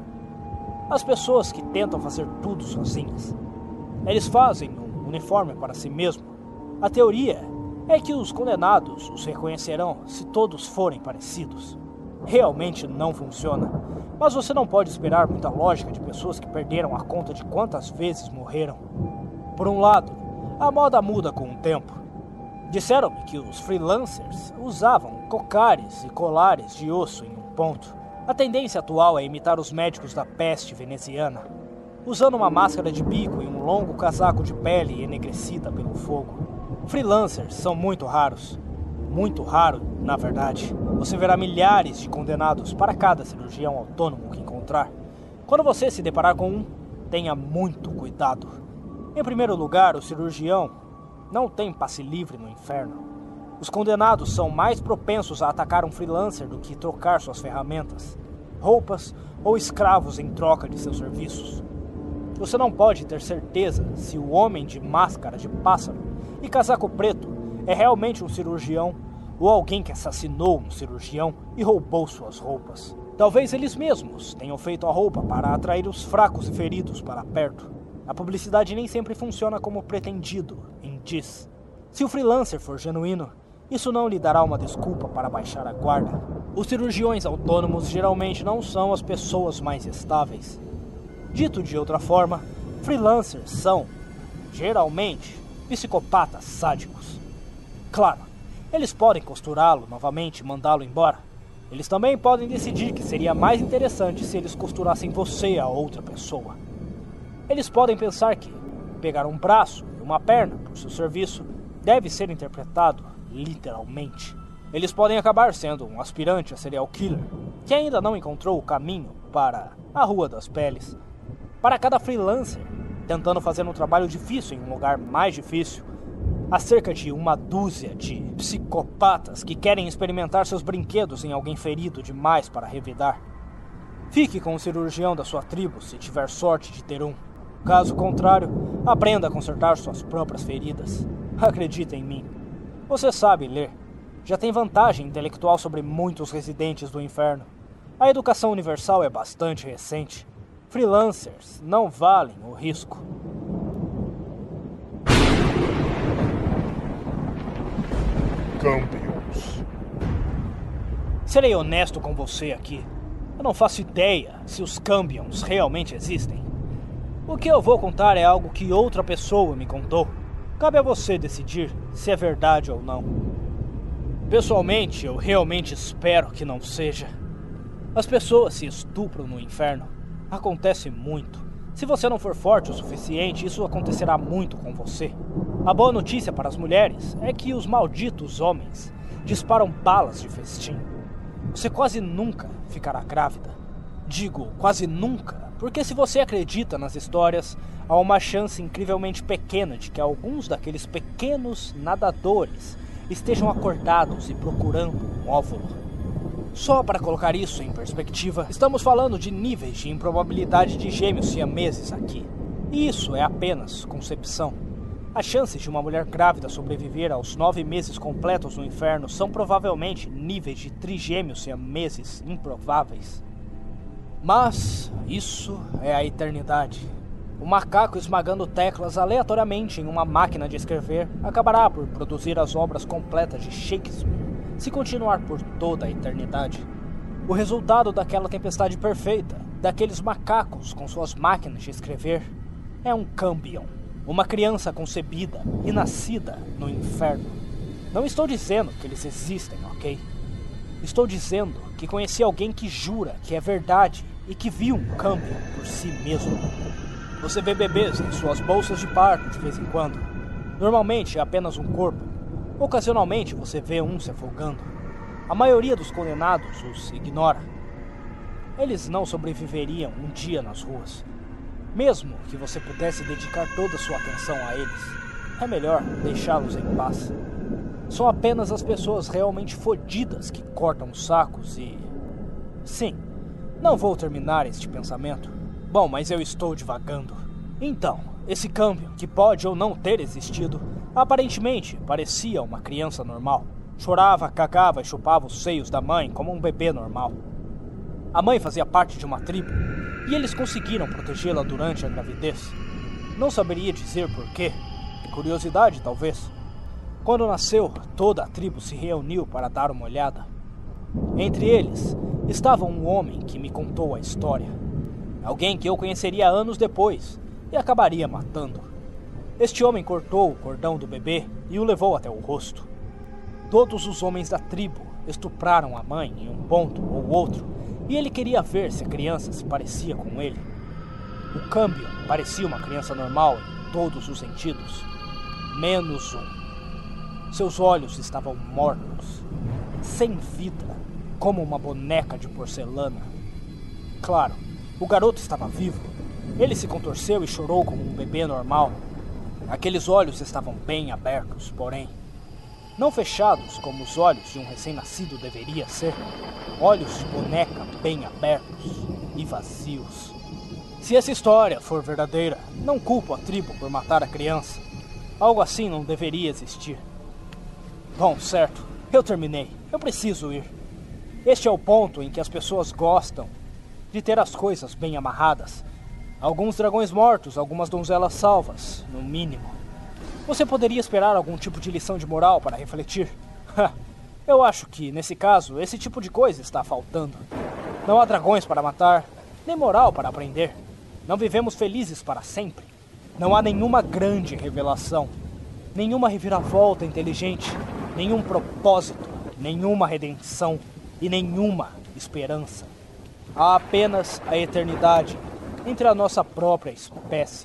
S1: As pessoas que tentam fazer tudo sozinhas. Eles fazem um uniforme para si mesmo. A teoria é que os condenados os reconhecerão se todos forem parecidos. Realmente não funciona, mas você não pode esperar muita lógica de pessoas que perderam a conta de quantas vezes morreram. Por um lado, a moda muda com o tempo. Disseram-me que os freelancers usavam cocares e colares de osso em um ponto. A tendência atual é imitar os médicos da peste veneziana, usando uma máscara de bico e um longo casaco de pele enegrecida pelo fogo. Freelancers são muito raros. Muito raro, na verdade. Você verá milhares de condenados para cada cirurgião autônomo que encontrar. Quando você se deparar com um, tenha muito cuidado. Em primeiro lugar, o cirurgião não tem passe livre no inferno. Os condenados são mais propensos a atacar um freelancer do que trocar suas ferramentas, roupas ou escravos em troca de seus serviços. Você não pode ter certeza se o homem de máscara de pássaro e casaco preto é realmente um cirurgião ou alguém que assassinou um cirurgião e roubou suas roupas. Talvez eles mesmos tenham feito a roupa para atrair os fracos e feridos para perto. A publicidade nem sempre funciona como pretendido em Dis. Se o freelancer for genuíno, isso não lhe dará uma desculpa para baixar a guarda. Os cirurgiões autônomos geralmente não são as pessoas mais estáveis. Dito de outra forma, freelancers são, geralmente, psicopatas sádicos. Claro, eles podem costurá-lo novamente e mandá-lo embora. Eles também podem decidir que seria mais interessante se eles costurassem você a outra pessoa. Eles podem pensar que pegar um braço e uma perna por seu serviço deve ser interpretado literalmente. Eles podem acabar sendo um aspirante a serial killer que ainda não encontrou o caminho para a Rua das Peles. Para cada freelancer tentando fazer um trabalho difícil em um lugar mais difícil, há cerca de uma dúzia de psicopatas que querem experimentar seus brinquedos em alguém ferido demais para revidar. Fique com o cirurgião da sua tribo se tiver sorte de ter um. Caso contrário, aprenda a consertar suas próprias feridas. Acredite em mim. Você sabe ler. Já tem vantagem intelectual sobre muitos residentes do inferno. A educação universal é bastante recente. Freelancers não valem o risco.
S2: Cambions.
S1: Serei honesto com você aqui. Eu não faço ideia se os Cambions realmente existem. O que eu vou contar é algo que outra pessoa me contou. Cabe a você decidir se é verdade ou não. Pessoalmente, eu realmente espero que não seja. As pessoas se estupram no inferno. Acontece muito. Se você não for forte o suficiente, isso acontecerá muito com você. A boa notícia para as mulheres é que os malditos homens disparam balas de festim. Você quase nunca ficará grávida. Digo quase nunca, porque se você acredita nas histórias, há uma chance incrivelmente pequena de que alguns daqueles pequenos nadadores estejam acordados e procurando um óvulo. Só para colocar isso em perspectiva, estamos falando de níveis de improbabilidade de gêmeos siameses aqui. E isso é apenas concepção. As chances de uma mulher grávida sobreviver aos 9 meses completos no inferno são provavelmente níveis de trigêmeos siameses improváveis. Mas isso é a eternidade. O macaco esmagando teclas aleatoriamente em uma máquina de escrever acabará por produzir as obras completas de Shakespeare, se continuar por toda a eternidade. O resultado daquela tempestade perfeita, daqueles macacos com suas máquinas de escrever, é um Cambion, uma criança concebida e nascida no inferno. Não estou dizendo que eles existem, ok? Estou dizendo que conheci alguém que jura que é verdade e que viu um Cambion por si mesmo. Você vê bebês em suas bolsas de parto de vez em quando. Normalmente é apenas um corpo. Ocasionalmente você vê um se afogando. A maioria dos condenados os ignora. Eles não sobreviveriam um dia nas ruas. Mesmo que você pudesse dedicar toda a sua atenção a eles, é melhor deixá-los em paz. São apenas as pessoas realmente fodidas que cortam os sacos e... Sim, não vou terminar este pensamento. Bom, mas eu estou divagando. Então, esse Cambion, que pode ou não ter existido, aparentemente parecia uma criança normal. Chorava, cagava e chupava os seios da mãe como um bebê normal. A mãe fazia parte de uma tribo, e eles conseguiram protegê-la durante a gravidez. Não saberia dizer porquê. Curiosidade, talvez. Quando nasceu, toda a tribo se reuniu para dar uma olhada. Entre eles, estava um homem que me contou a história. Alguém que eu conheceria anos depois e acabaria matando. Este homem cortou o cordão do bebê e o levou até o rosto. Todos os homens da tribo estupraram a mãe em um ponto ou outro, e ele queria ver se a criança se parecia com ele. O Cambion parecia uma criança normal em todos os sentidos, menos um. Seus olhos estavam mortos, sem vida, como uma boneca de porcelana. Claro, o garoto estava vivo. Ele se contorceu e chorou como um bebê normal. Aqueles olhos estavam bem abertos, porém, não fechados como os olhos de um recém-nascido deveria ser. Olhos de boneca bem abertos e vazios. Se essa história for verdadeira, não culpo a tribo por matar a criança. Algo assim não deveria existir. Bom, certo, eu terminei. Eu preciso ir. Este é o ponto em que as pessoas gostam de ter as coisas bem amarradas. Alguns dragões mortos, algumas donzelas salvas, no mínimo. Você poderia esperar algum tipo de lição de moral para refletir? Eu acho que, nesse caso, esse tipo de coisa está faltando. Não há dragões para matar, nem moral para aprender. Não vivemos felizes para sempre. Não há nenhuma grande revelação, nenhuma reviravolta inteligente, nenhum propósito, nenhuma redenção e nenhuma esperança. Há apenas a eternidade entre a nossa própria espécie.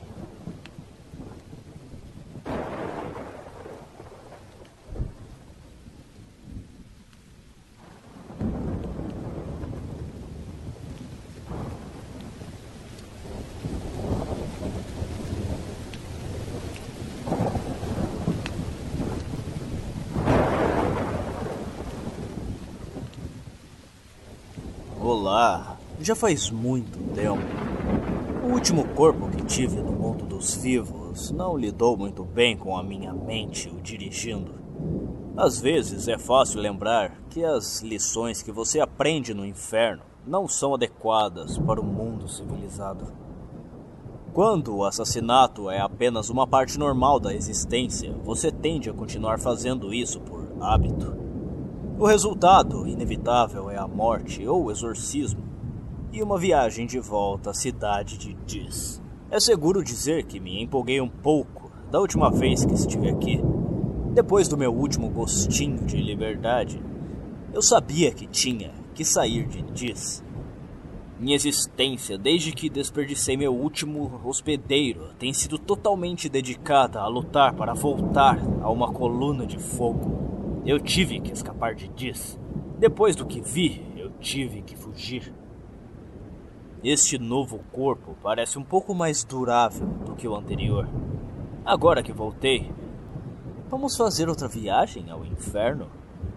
S3: Olá, já faz muito tempo. O último corpo que tive no mundo dos vivos não lidou muito bem com a minha mente o dirigindo. Às vezes é fácil lembrar que as lições que você aprende no inferno não são adequadas para o mundo civilizado. Quando o assassinato é apenas uma parte normal da existência, você tende a continuar fazendo isso por hábito. O resultado inevitável é a morte ou o exorcismo e uma viagem de volta à cidade de Diz. É seguro dizer que me empolguei um pouco da última vez que estive aqui. Depois do meu último gostinho de liberdade, eu sabia que tinha que sair de Diz. Minha existência, desde que desperdicei meu último hospedeiro, tem sido totalmente dedicada a lutar para voltar a uma coluna de fogo. Eu tive que escapar de Diz. Depois do que vi, eu tive que fugir. Este novo corpo parece um pouco mais durável do que o anterior. Agora que voltei, vamos fazer outra viagem ao inferno?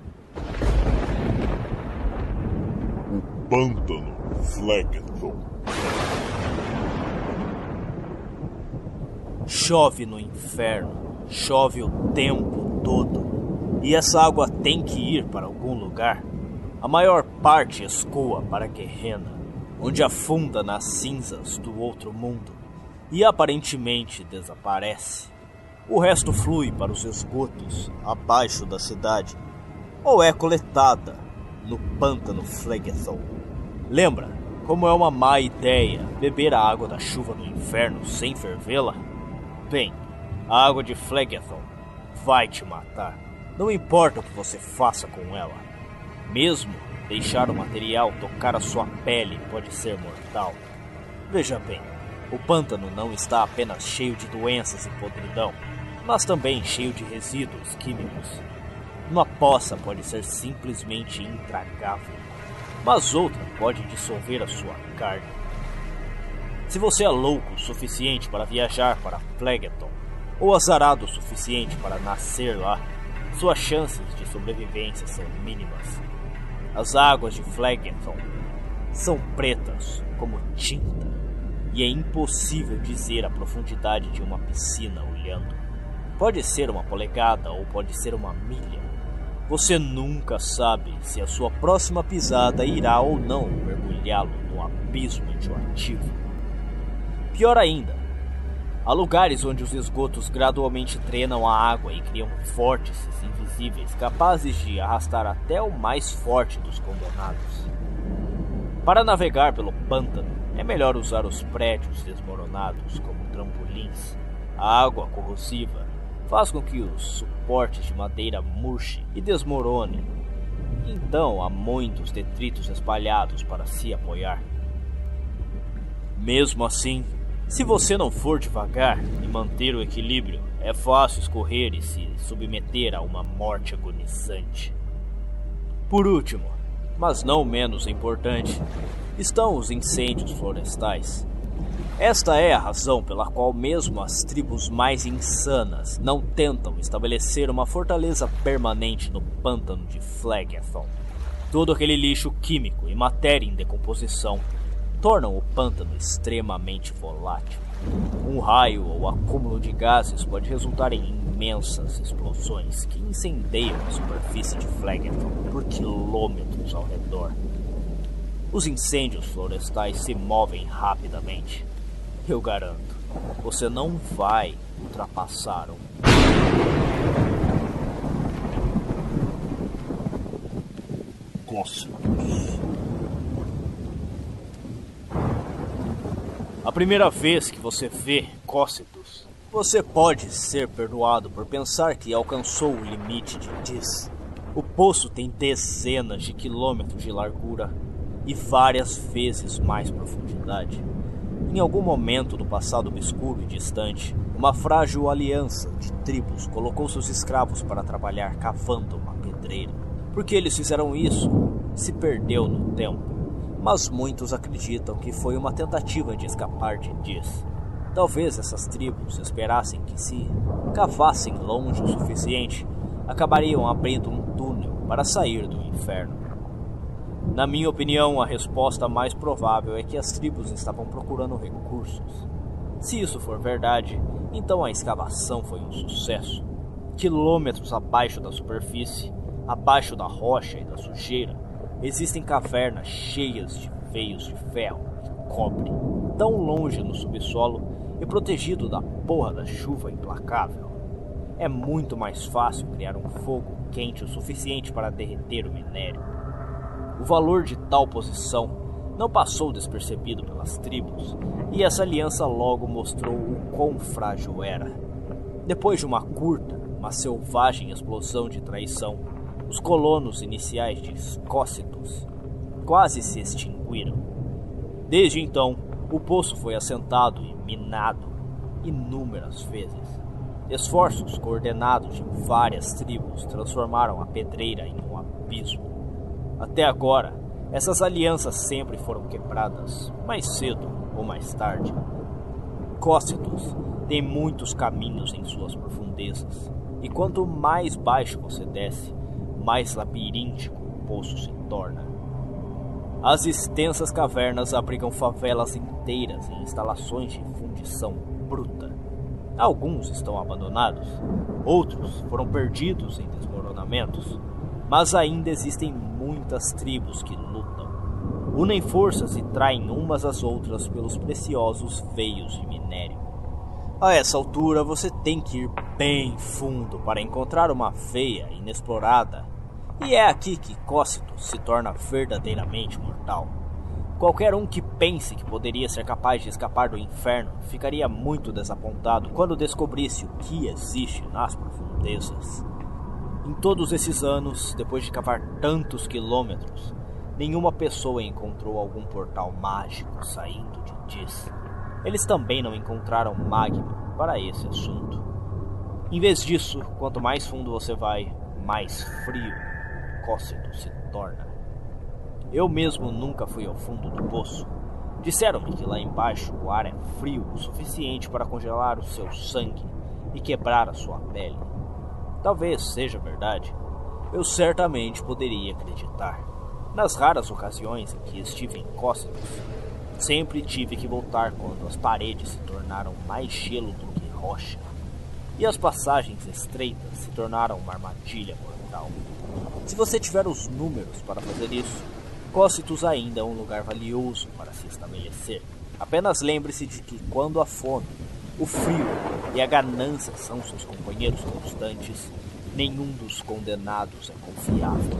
S2: O pântano Phlegethon.
S3: Chove no inferno, chove o tempo todo, e essa água tem que ir para algum lugar. A maior parte escoa para Gehenna, onde afunda nas cinzas do outro mundo e aparentemente desaparece. O resto flui para os esgotos abaixo da cidade ou é coletada no pântano Phlegethon. Lembra como é uma má ideia beber a água da chuva do inferno sem fervê-la? Bem, a água de Phlegethon vai te matar. Não importa o que você faça com ela. Mesmo deixar o material tocar a sua pele pode ser mortal. Veja bem, o pântano não está apenas cheio de doenças e podridão, mas também cheio de resíduos químicos. Uma poça pode ser simplesmente intragável, mas outra pode dissolver a sua carne. Se você é louco o suficiente para viajar para Phlegethon, ou azarado o suficiente para nascer lá, suas chances de sobrevivência são mínimas. As águas de Phlegethon são pretas como tinta, e é impossível dizer a profundidade de uma piscina olhando. Pode ser uma polegada ou pode ser uma milha. Você nunca sabe se a sua próxima pisada irá ou não mergulhá-lo no abismo radioativo. Pior ainda, há lugares onde os esgotos gradualmente drenam a água e criam vórtices invisíveis capazes de arrastar até o mais forte dos condenados. Para navegar pelo pântano, é melhor usar os prédios desmoronados como trampolins. A água corrosiva faz com que os suportes de madeira murchem e desmoronem. Então há muitos detritos espalhados para se apoiar. Mesmo assim, se você não for devagar e manter o equilíbrio, é fácil escorrer e se submeter a uma morte agonizante. Por último, mas não menos importante, estão os incêndios florestais. Esta é a razão pela qual mesmo as tribos mais insanas não tentam estabelecer uma fortaleza permanente no pântano de Phlegethon. Todo aquele lixo químico e matéria em decomposição tornam o pântano extremamente volátil. Um raio ou acúmulo de gases pode resultar em imensas explosões que incendeiam a superfície de Phlegethon por quilômetros ao redor. Os incêndios florestais se movem rapidamente. Eu garanto, você não vai ultrapassar um.
S2: Cóssetos.
S3: A primeira vez que você vê Cóssetos, você pode ser perdoado por pensar que alcançou o limite de Dis. O poço tem dezenas de quilômetros de largura e várias vezes mais profundidade. Em algum momento do passado obscuro e distante, uma frágil aliança de tribos colocou seus escravos para trabalhar cavando uma pedreira. Porque eles fizeram isso, se perdeu no tempo. Mas muitos acreditam que foi uma tentativa de escapar de Dis. Talvez essas tribos esperassem que, se cavassem longe o suficiente, acabariam abrindo um túnel para sair do inferno. Na minha opinião, a resposta mais provável é que as tribos estavam procurando recursos. Se isso for verdade, então a escavação foi um sucesso. Quilômetros abaixo da superfície, abaixo da rocha e da sujeira, existem cavernas cheias de veios de ferro e cobre, tão longe no subsolo e protegido da porra da chuva implacável. É muito mais fácil criar um fogo quente o suficiente para derreter o minério. O valor de tal posição não passou despercebido pelas tribos, e essa aliança logo mostrou o quão frágil era. Depois de uma curta, mas selvagem explosão de traição, os colonos iniciais de Cóssetos quase se extinguiram. Desde então, o poço foi assentado e minado inúmeras vezes. Esforços coordenados de várias tribos transformaram a pedreira em um abismo. Até agora, essas alianças sempre foram quebradas, mais cedo ou mais tarde. Cóssetos tem muitos caminhos em suas profundezas, e quanto mais baixo você desce, mais labiríntico o poço se torna. As extensas cavernas abrigam favelas inteiras e instalações de fundição bruta. Alguns estão abandonados, outros foram perdidos em desmoronamentos, mas ainda existem muitas tribos que lutam, unem forças e traem umas às outras pelos preciosos veios de minério. A essa altura você tem que ir bem fundo para encontrar uma veia inexplorada, e é aqui que Cóssetos se torna verdadeiramente mortal. Qualquer um que pense que poderia ser capaz de escapar do inferno ficaria muito desapontado quando descobrisse o que existe nas profundezas. Em todos esses anos, depois de cavar tantos quilômetros, nenhuma pessoa encontrou algum portal mágico saindo de Dis. Eles também não encontraram magma para esse assunto. Em vez disso, quanto mais fundo você vai, mais frio Cocytus se torna. Eu mesmo nunca fui ao fundo do poço. Disseram-me que lá embaixo o ar é frio o suficiente para congelar o seu sangue e quebrar a sua pele. Talvez seja verdade. Eu certamente poderia acreditar. Nas raras ocasiões em que estive em Cocytus, sempre tive que voltar quando as paredes se tornaram mais gelo do que rocha, e as passagens estreitas se tornaram uma armadilha mortal. Se você tiver os números para fazer isso, Cocytus ainda é um lugar valioso para se estabelecer. Apenas lembre-se de que quando a fome, o frio e a ganância são seus companheiros constantes, nenhum dos condenados é confiável.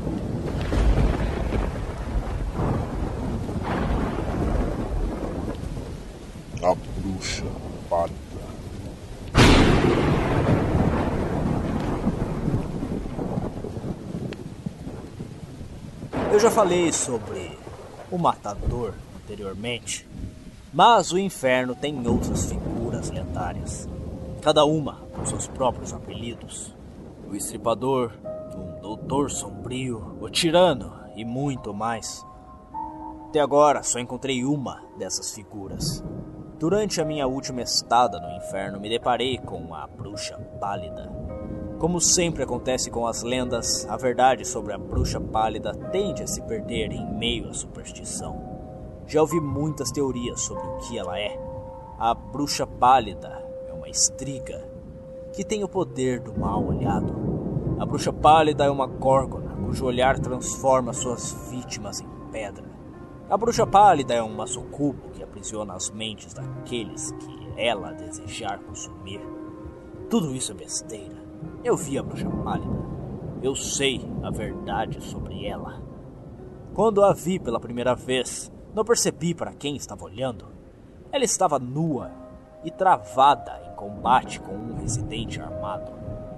S2: A bruxa pálida.
S3: Eu já falei sobre o Matador anteriormente, mas o inferno tem outras figuras lendárias, cada uma com seus próprios apelidos. O Estripador, o Doutor Sombrio, o Tirano e muito mais. Até agora só encontrei uma dessas figuras. Durante a minha última estada no inferno, me deparei com a Bruxa Pálida. Como sempre acontece com as lendas, a verdade sobre a Bruxa Pálida tende a se perder em meio à superstição. Já ouvi muitas teorias sobre o que ela é. A Bruxa Pálida é uma estriga que tem o poder do mal olhado. A Bruxa Pálida é uma górgona cujo olhar transforma suas vítimas em pedra. A Bruxa Pálida é uma sucubo que aprisiona as mentes daqueles que ela desejar consumir. Tudo isso é besteira. Eu vi a Bruxa Pálida. Eu sei a verdade sobre ela. Quando a vi pela primeira vez, não percebi para quem estava olhando. Ela estava nua e travada em combate com um residente armado.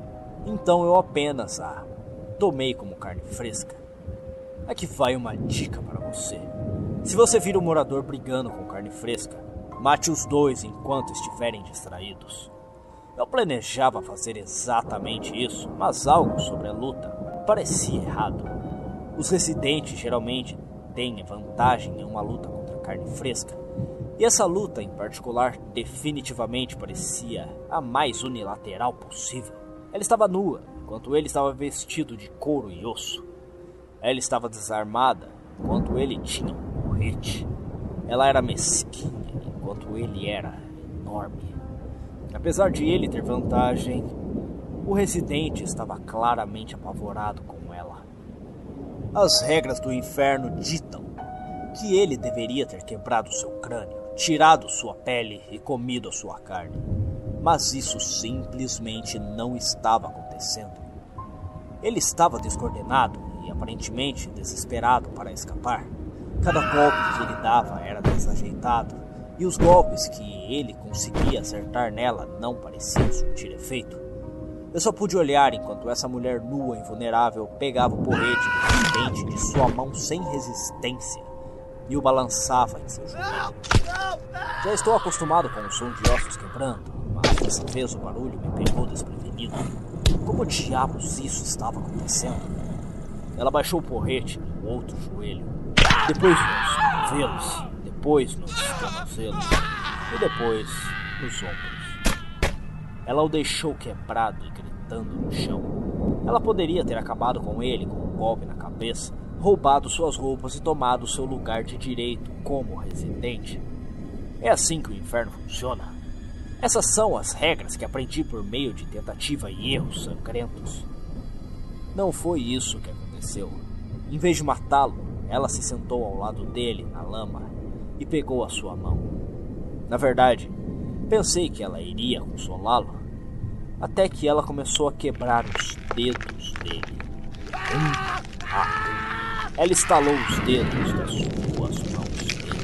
S3: Então eu apenas a tomei como carne fresca. Aqui vai uma dica para você. Se você vir um morador brigando com carne fresca, mate os dois enquanto estiverem distraídos. Eu planejava fazer exatamente isso, mas algo sobre a luta parecia errado. Os residentes geralmente têm vantagem em uma luta contra carne fresca, e essa luta em particular definitivamente parecia a mais unilateral possível. Ela estava nua, enquanto ele estava vestido de couro e osso. Ela estava desarmada, enquanto ele tinha um porrete. Ela era mesquinha, enquanto ele era enorme. Apesar de ele ter vantagem, o residente estava claramente apavorado com ela. As regras do inferno ditam que ele deveria ter quebrado seu crânio, tirado sua pele e comido a sua carne. Mas isso simplesmente não estava acontecendo. Ele estava descoordenado e aparentemente desesperado para escapar. Cada golpe que ele dava era desajeitado, e os golpes que ele conseguia acertar nela não pareciam surtir efeito. Eu só pude olhar enquanto essa mulher nua e vulnerável pegava o porrete do residente de sua mão sem resistência e o balançava em seu joelho. Já estou acostumado com o som de ossos quebrando, mas dessa vez o barulho me pegou desprevenido. Como diabos isso estava acontecendo? Ela baixou o porrete no outro joelho, depois nos cotovelos, depois nos tornozelos e depois nos ombros. Ela o deixou quebrado e gritando no chão. Ela poderia ter acabado com ele com um golpe na cabeça, roubado suas roupas e tomado seu lugar de direito como residente. É assim que o inferno funciona. Essas são as regras que aprendi por meio de tentativa e erros sangrentos. Não foi isso que aconteceu. Em vez de matá-lo, ela se sentou ao lado dele na lama e pegou a sua mão. Na verdade, pensei que ela iria consolá-lo, até que ela começou a quebrar os dedos dele. Ela estalou os dedos das suas mãos dele.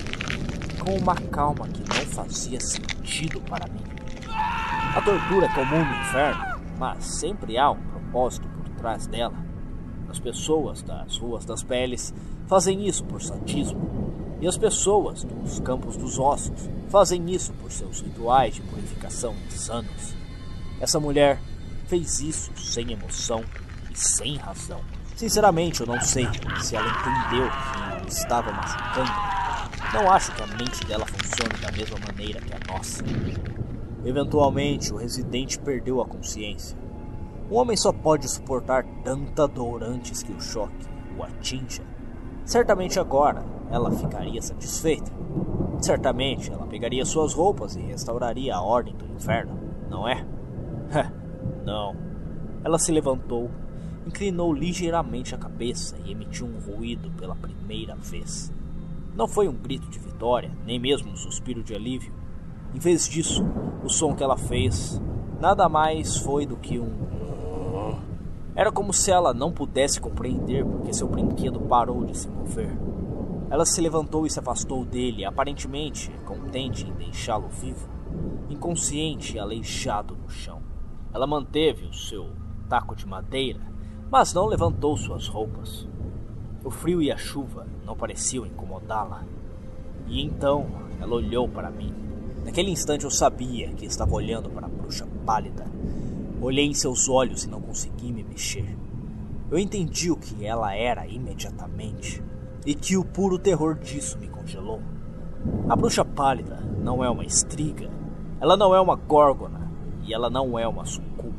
S3: com uma calma que não fazia sentido para mim. A tortura é comum no inferno, mas sempre há um propósito por trás dela. As pessoas das Ruas das Peles fazem isso por sadismo, e as pessoas dos Campos dos Ossos fazem isso por seus rituais de purificação insanos. Essa mulher fez isso sem emoção e sem razão. Sinceramente, eu não sei se ela entendeu que o estava machucando. Não acho que a mente dela funcione da mesma maneira que a nossa. Eventualmente, o residente perdeu a consciência. Um homem só pode suportar tanta dor antes que o choque o atinja. Certamente agora ela ficaria satisfeita. Certamente ela pegaria suas roupas e restauraria a ordem do inferno, não é? Não. Ela se levantou, inclinou ligeiramente a cabeça e emitiu um ruído pela primeira vez. Não foi um grito de vitória, nem mesmo um suspiro de alívio. Em vez disso, o som que ela fez nada mais foi do que um... Era como se ela não pudesse compreender porque seu brinquedo parou de se mover. Ela se levantou e se afastou dele, aparentemente contente em deixá-lo vivo, inconsciente e aleijado no chão. Ela manteve o seu taco de madeira, mas não levantou suas roupas. O frio e a chuva não pareciam incomodá-la. E então ela olhou para mim. Naquele instante eu sabia que estava olhando para a bruxa pálida. Olhei em seus olhos e não consegui me mexer. Eu entendi o que ela era imediatamente, e que o puro terror disso me congelou. A bruxa pálida não é uma estriga, ela não é uma górgona, e ela não é uma sucubo.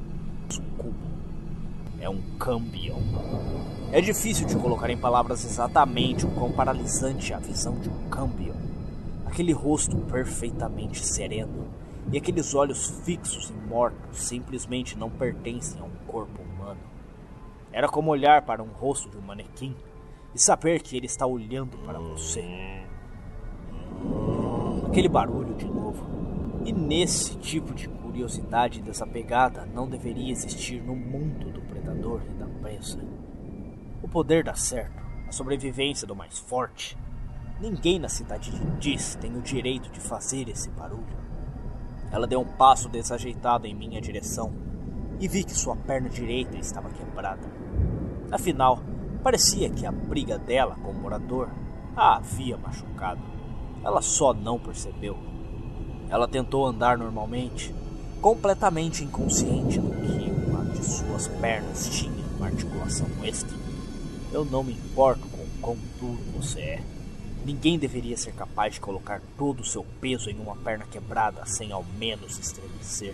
S3: É um cambion. É difícil de colocar em palavras exatamente o quão paralisante é a visão de um cambion. Aquele rosto perfeitamente sereno e aqueles olhos fixos e mortos simplesmente não pertencem a um corpo humano. Era como olhar para um rosto de um manequim e saber que ele está olhando para você. Aquele barulho de novo. E nesse tipo de curiosidade desapegada não deveria existir no mundo do predador e da presa. O poder dá certo, a sobrevivência do mais forte. Ninguém na cidade de Diz tem o direito de fazer esse barulho. Ela deu um passo desajeitado em minha direção e vi que sua perna direita estava quebrada. Afinal, parecia que a briga dela com o morador a havia machucado. Ela só não percebeu. Ela tentou andar normalmente, completamente inconsciente do que uma de suas pernas tinha uma articulação extra. Eu não me importo com o quão duro você é. Ninguém deveria ser capaz de colocar todo o seu peso em uma perna quebrada sem ao menos estremecer.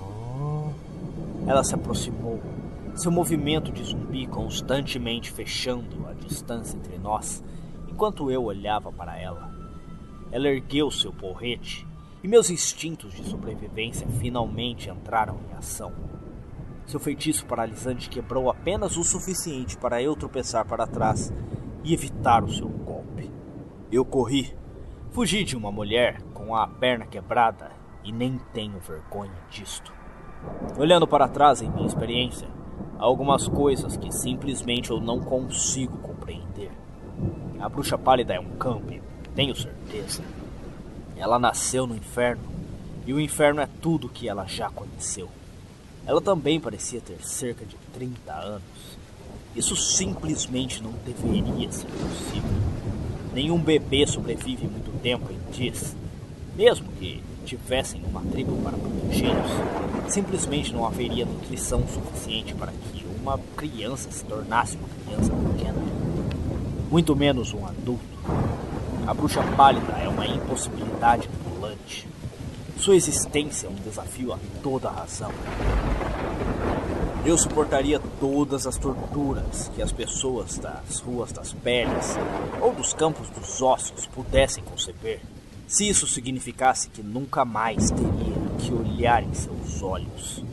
S3: Ela se aproximou, seu movimento de zumbi constantemente fechando a distância entre nós, enquanto eu olhava para ela. Ela ergueu seu porrete e meus instintos de sobrevivência finalmente entraram em ação. Seu feitiço paralisante quebrou apenas o suficiente para eu tropeçar para trás e evitar o seu golpe. Eu corri, fugi de uma mulher com a perna quebrada e nem tenho vergonha disto. Olhando para trás em minha experiência, há algumas coisas que simplesmente eu não consigo compreender. A bruxa pálida é um campeão, tenho certeza. Ela nasceu no inferno e o inferno é tudo que ela já conheceu. Ela também parecia ter cerca de 30 anos. Isso simplesmente não deveria ser possível. Nenhum bebê sobrevive muito tempo em Diz. Mesmo que tivessem uma tribo para protegê-los, simplesmente não haveria nutrição suficiente para que uma criança se tornasse uma criança pequena. Muito menos um adulto. A bruxa pálida é uma impossibilidade ambulante. Sua existência é um desafio a toda a razão. Eu suportaria todas as torturas que as pessoas das Ruas das Peles ou dos Campos dos Ossos pudessem conceber, se isso significasse que nunca mais teria que olhar em seus olhos.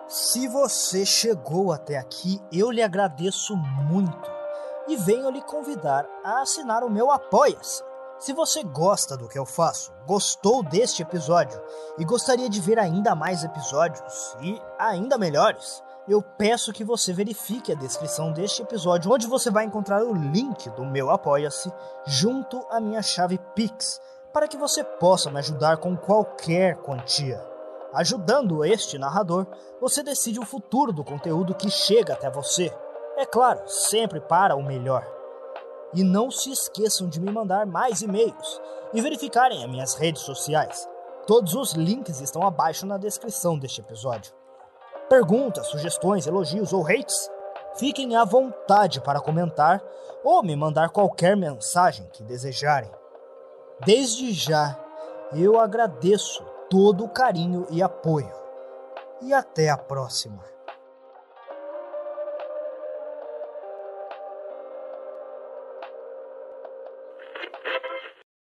S1: Se você chegou até aqui, eu lhe agradeço muito e venho lhe convidar a assinar o meu Apoia-se. Se você gosta do que eu faço, gostou deste episódio e gostaria de ver ainda mais episódios e ainda melhores, eu peço que você verifique a descrição deste episódio, onde você vai encontrar o link do meu Apoia-se junto à minha chave Pix, para que você possa me ajudar com qualquer quantia. Ajudando este narrador, você decide o futuro do conteúdo que chega até você. É claro, sempre para o melhor. E não se esqueçam de me mandar mais e-mails e verificarem as minhas redes sociais. Todos os links estão abaixo na descrição deste episódio. Perguntas, sugestões, elogios ou hates? Fiquem à vontade para comentar ou me mandar qualquer mensagem que desejarem. Desde já, eu agradeço todo o carinho e apoio. E até a próxima.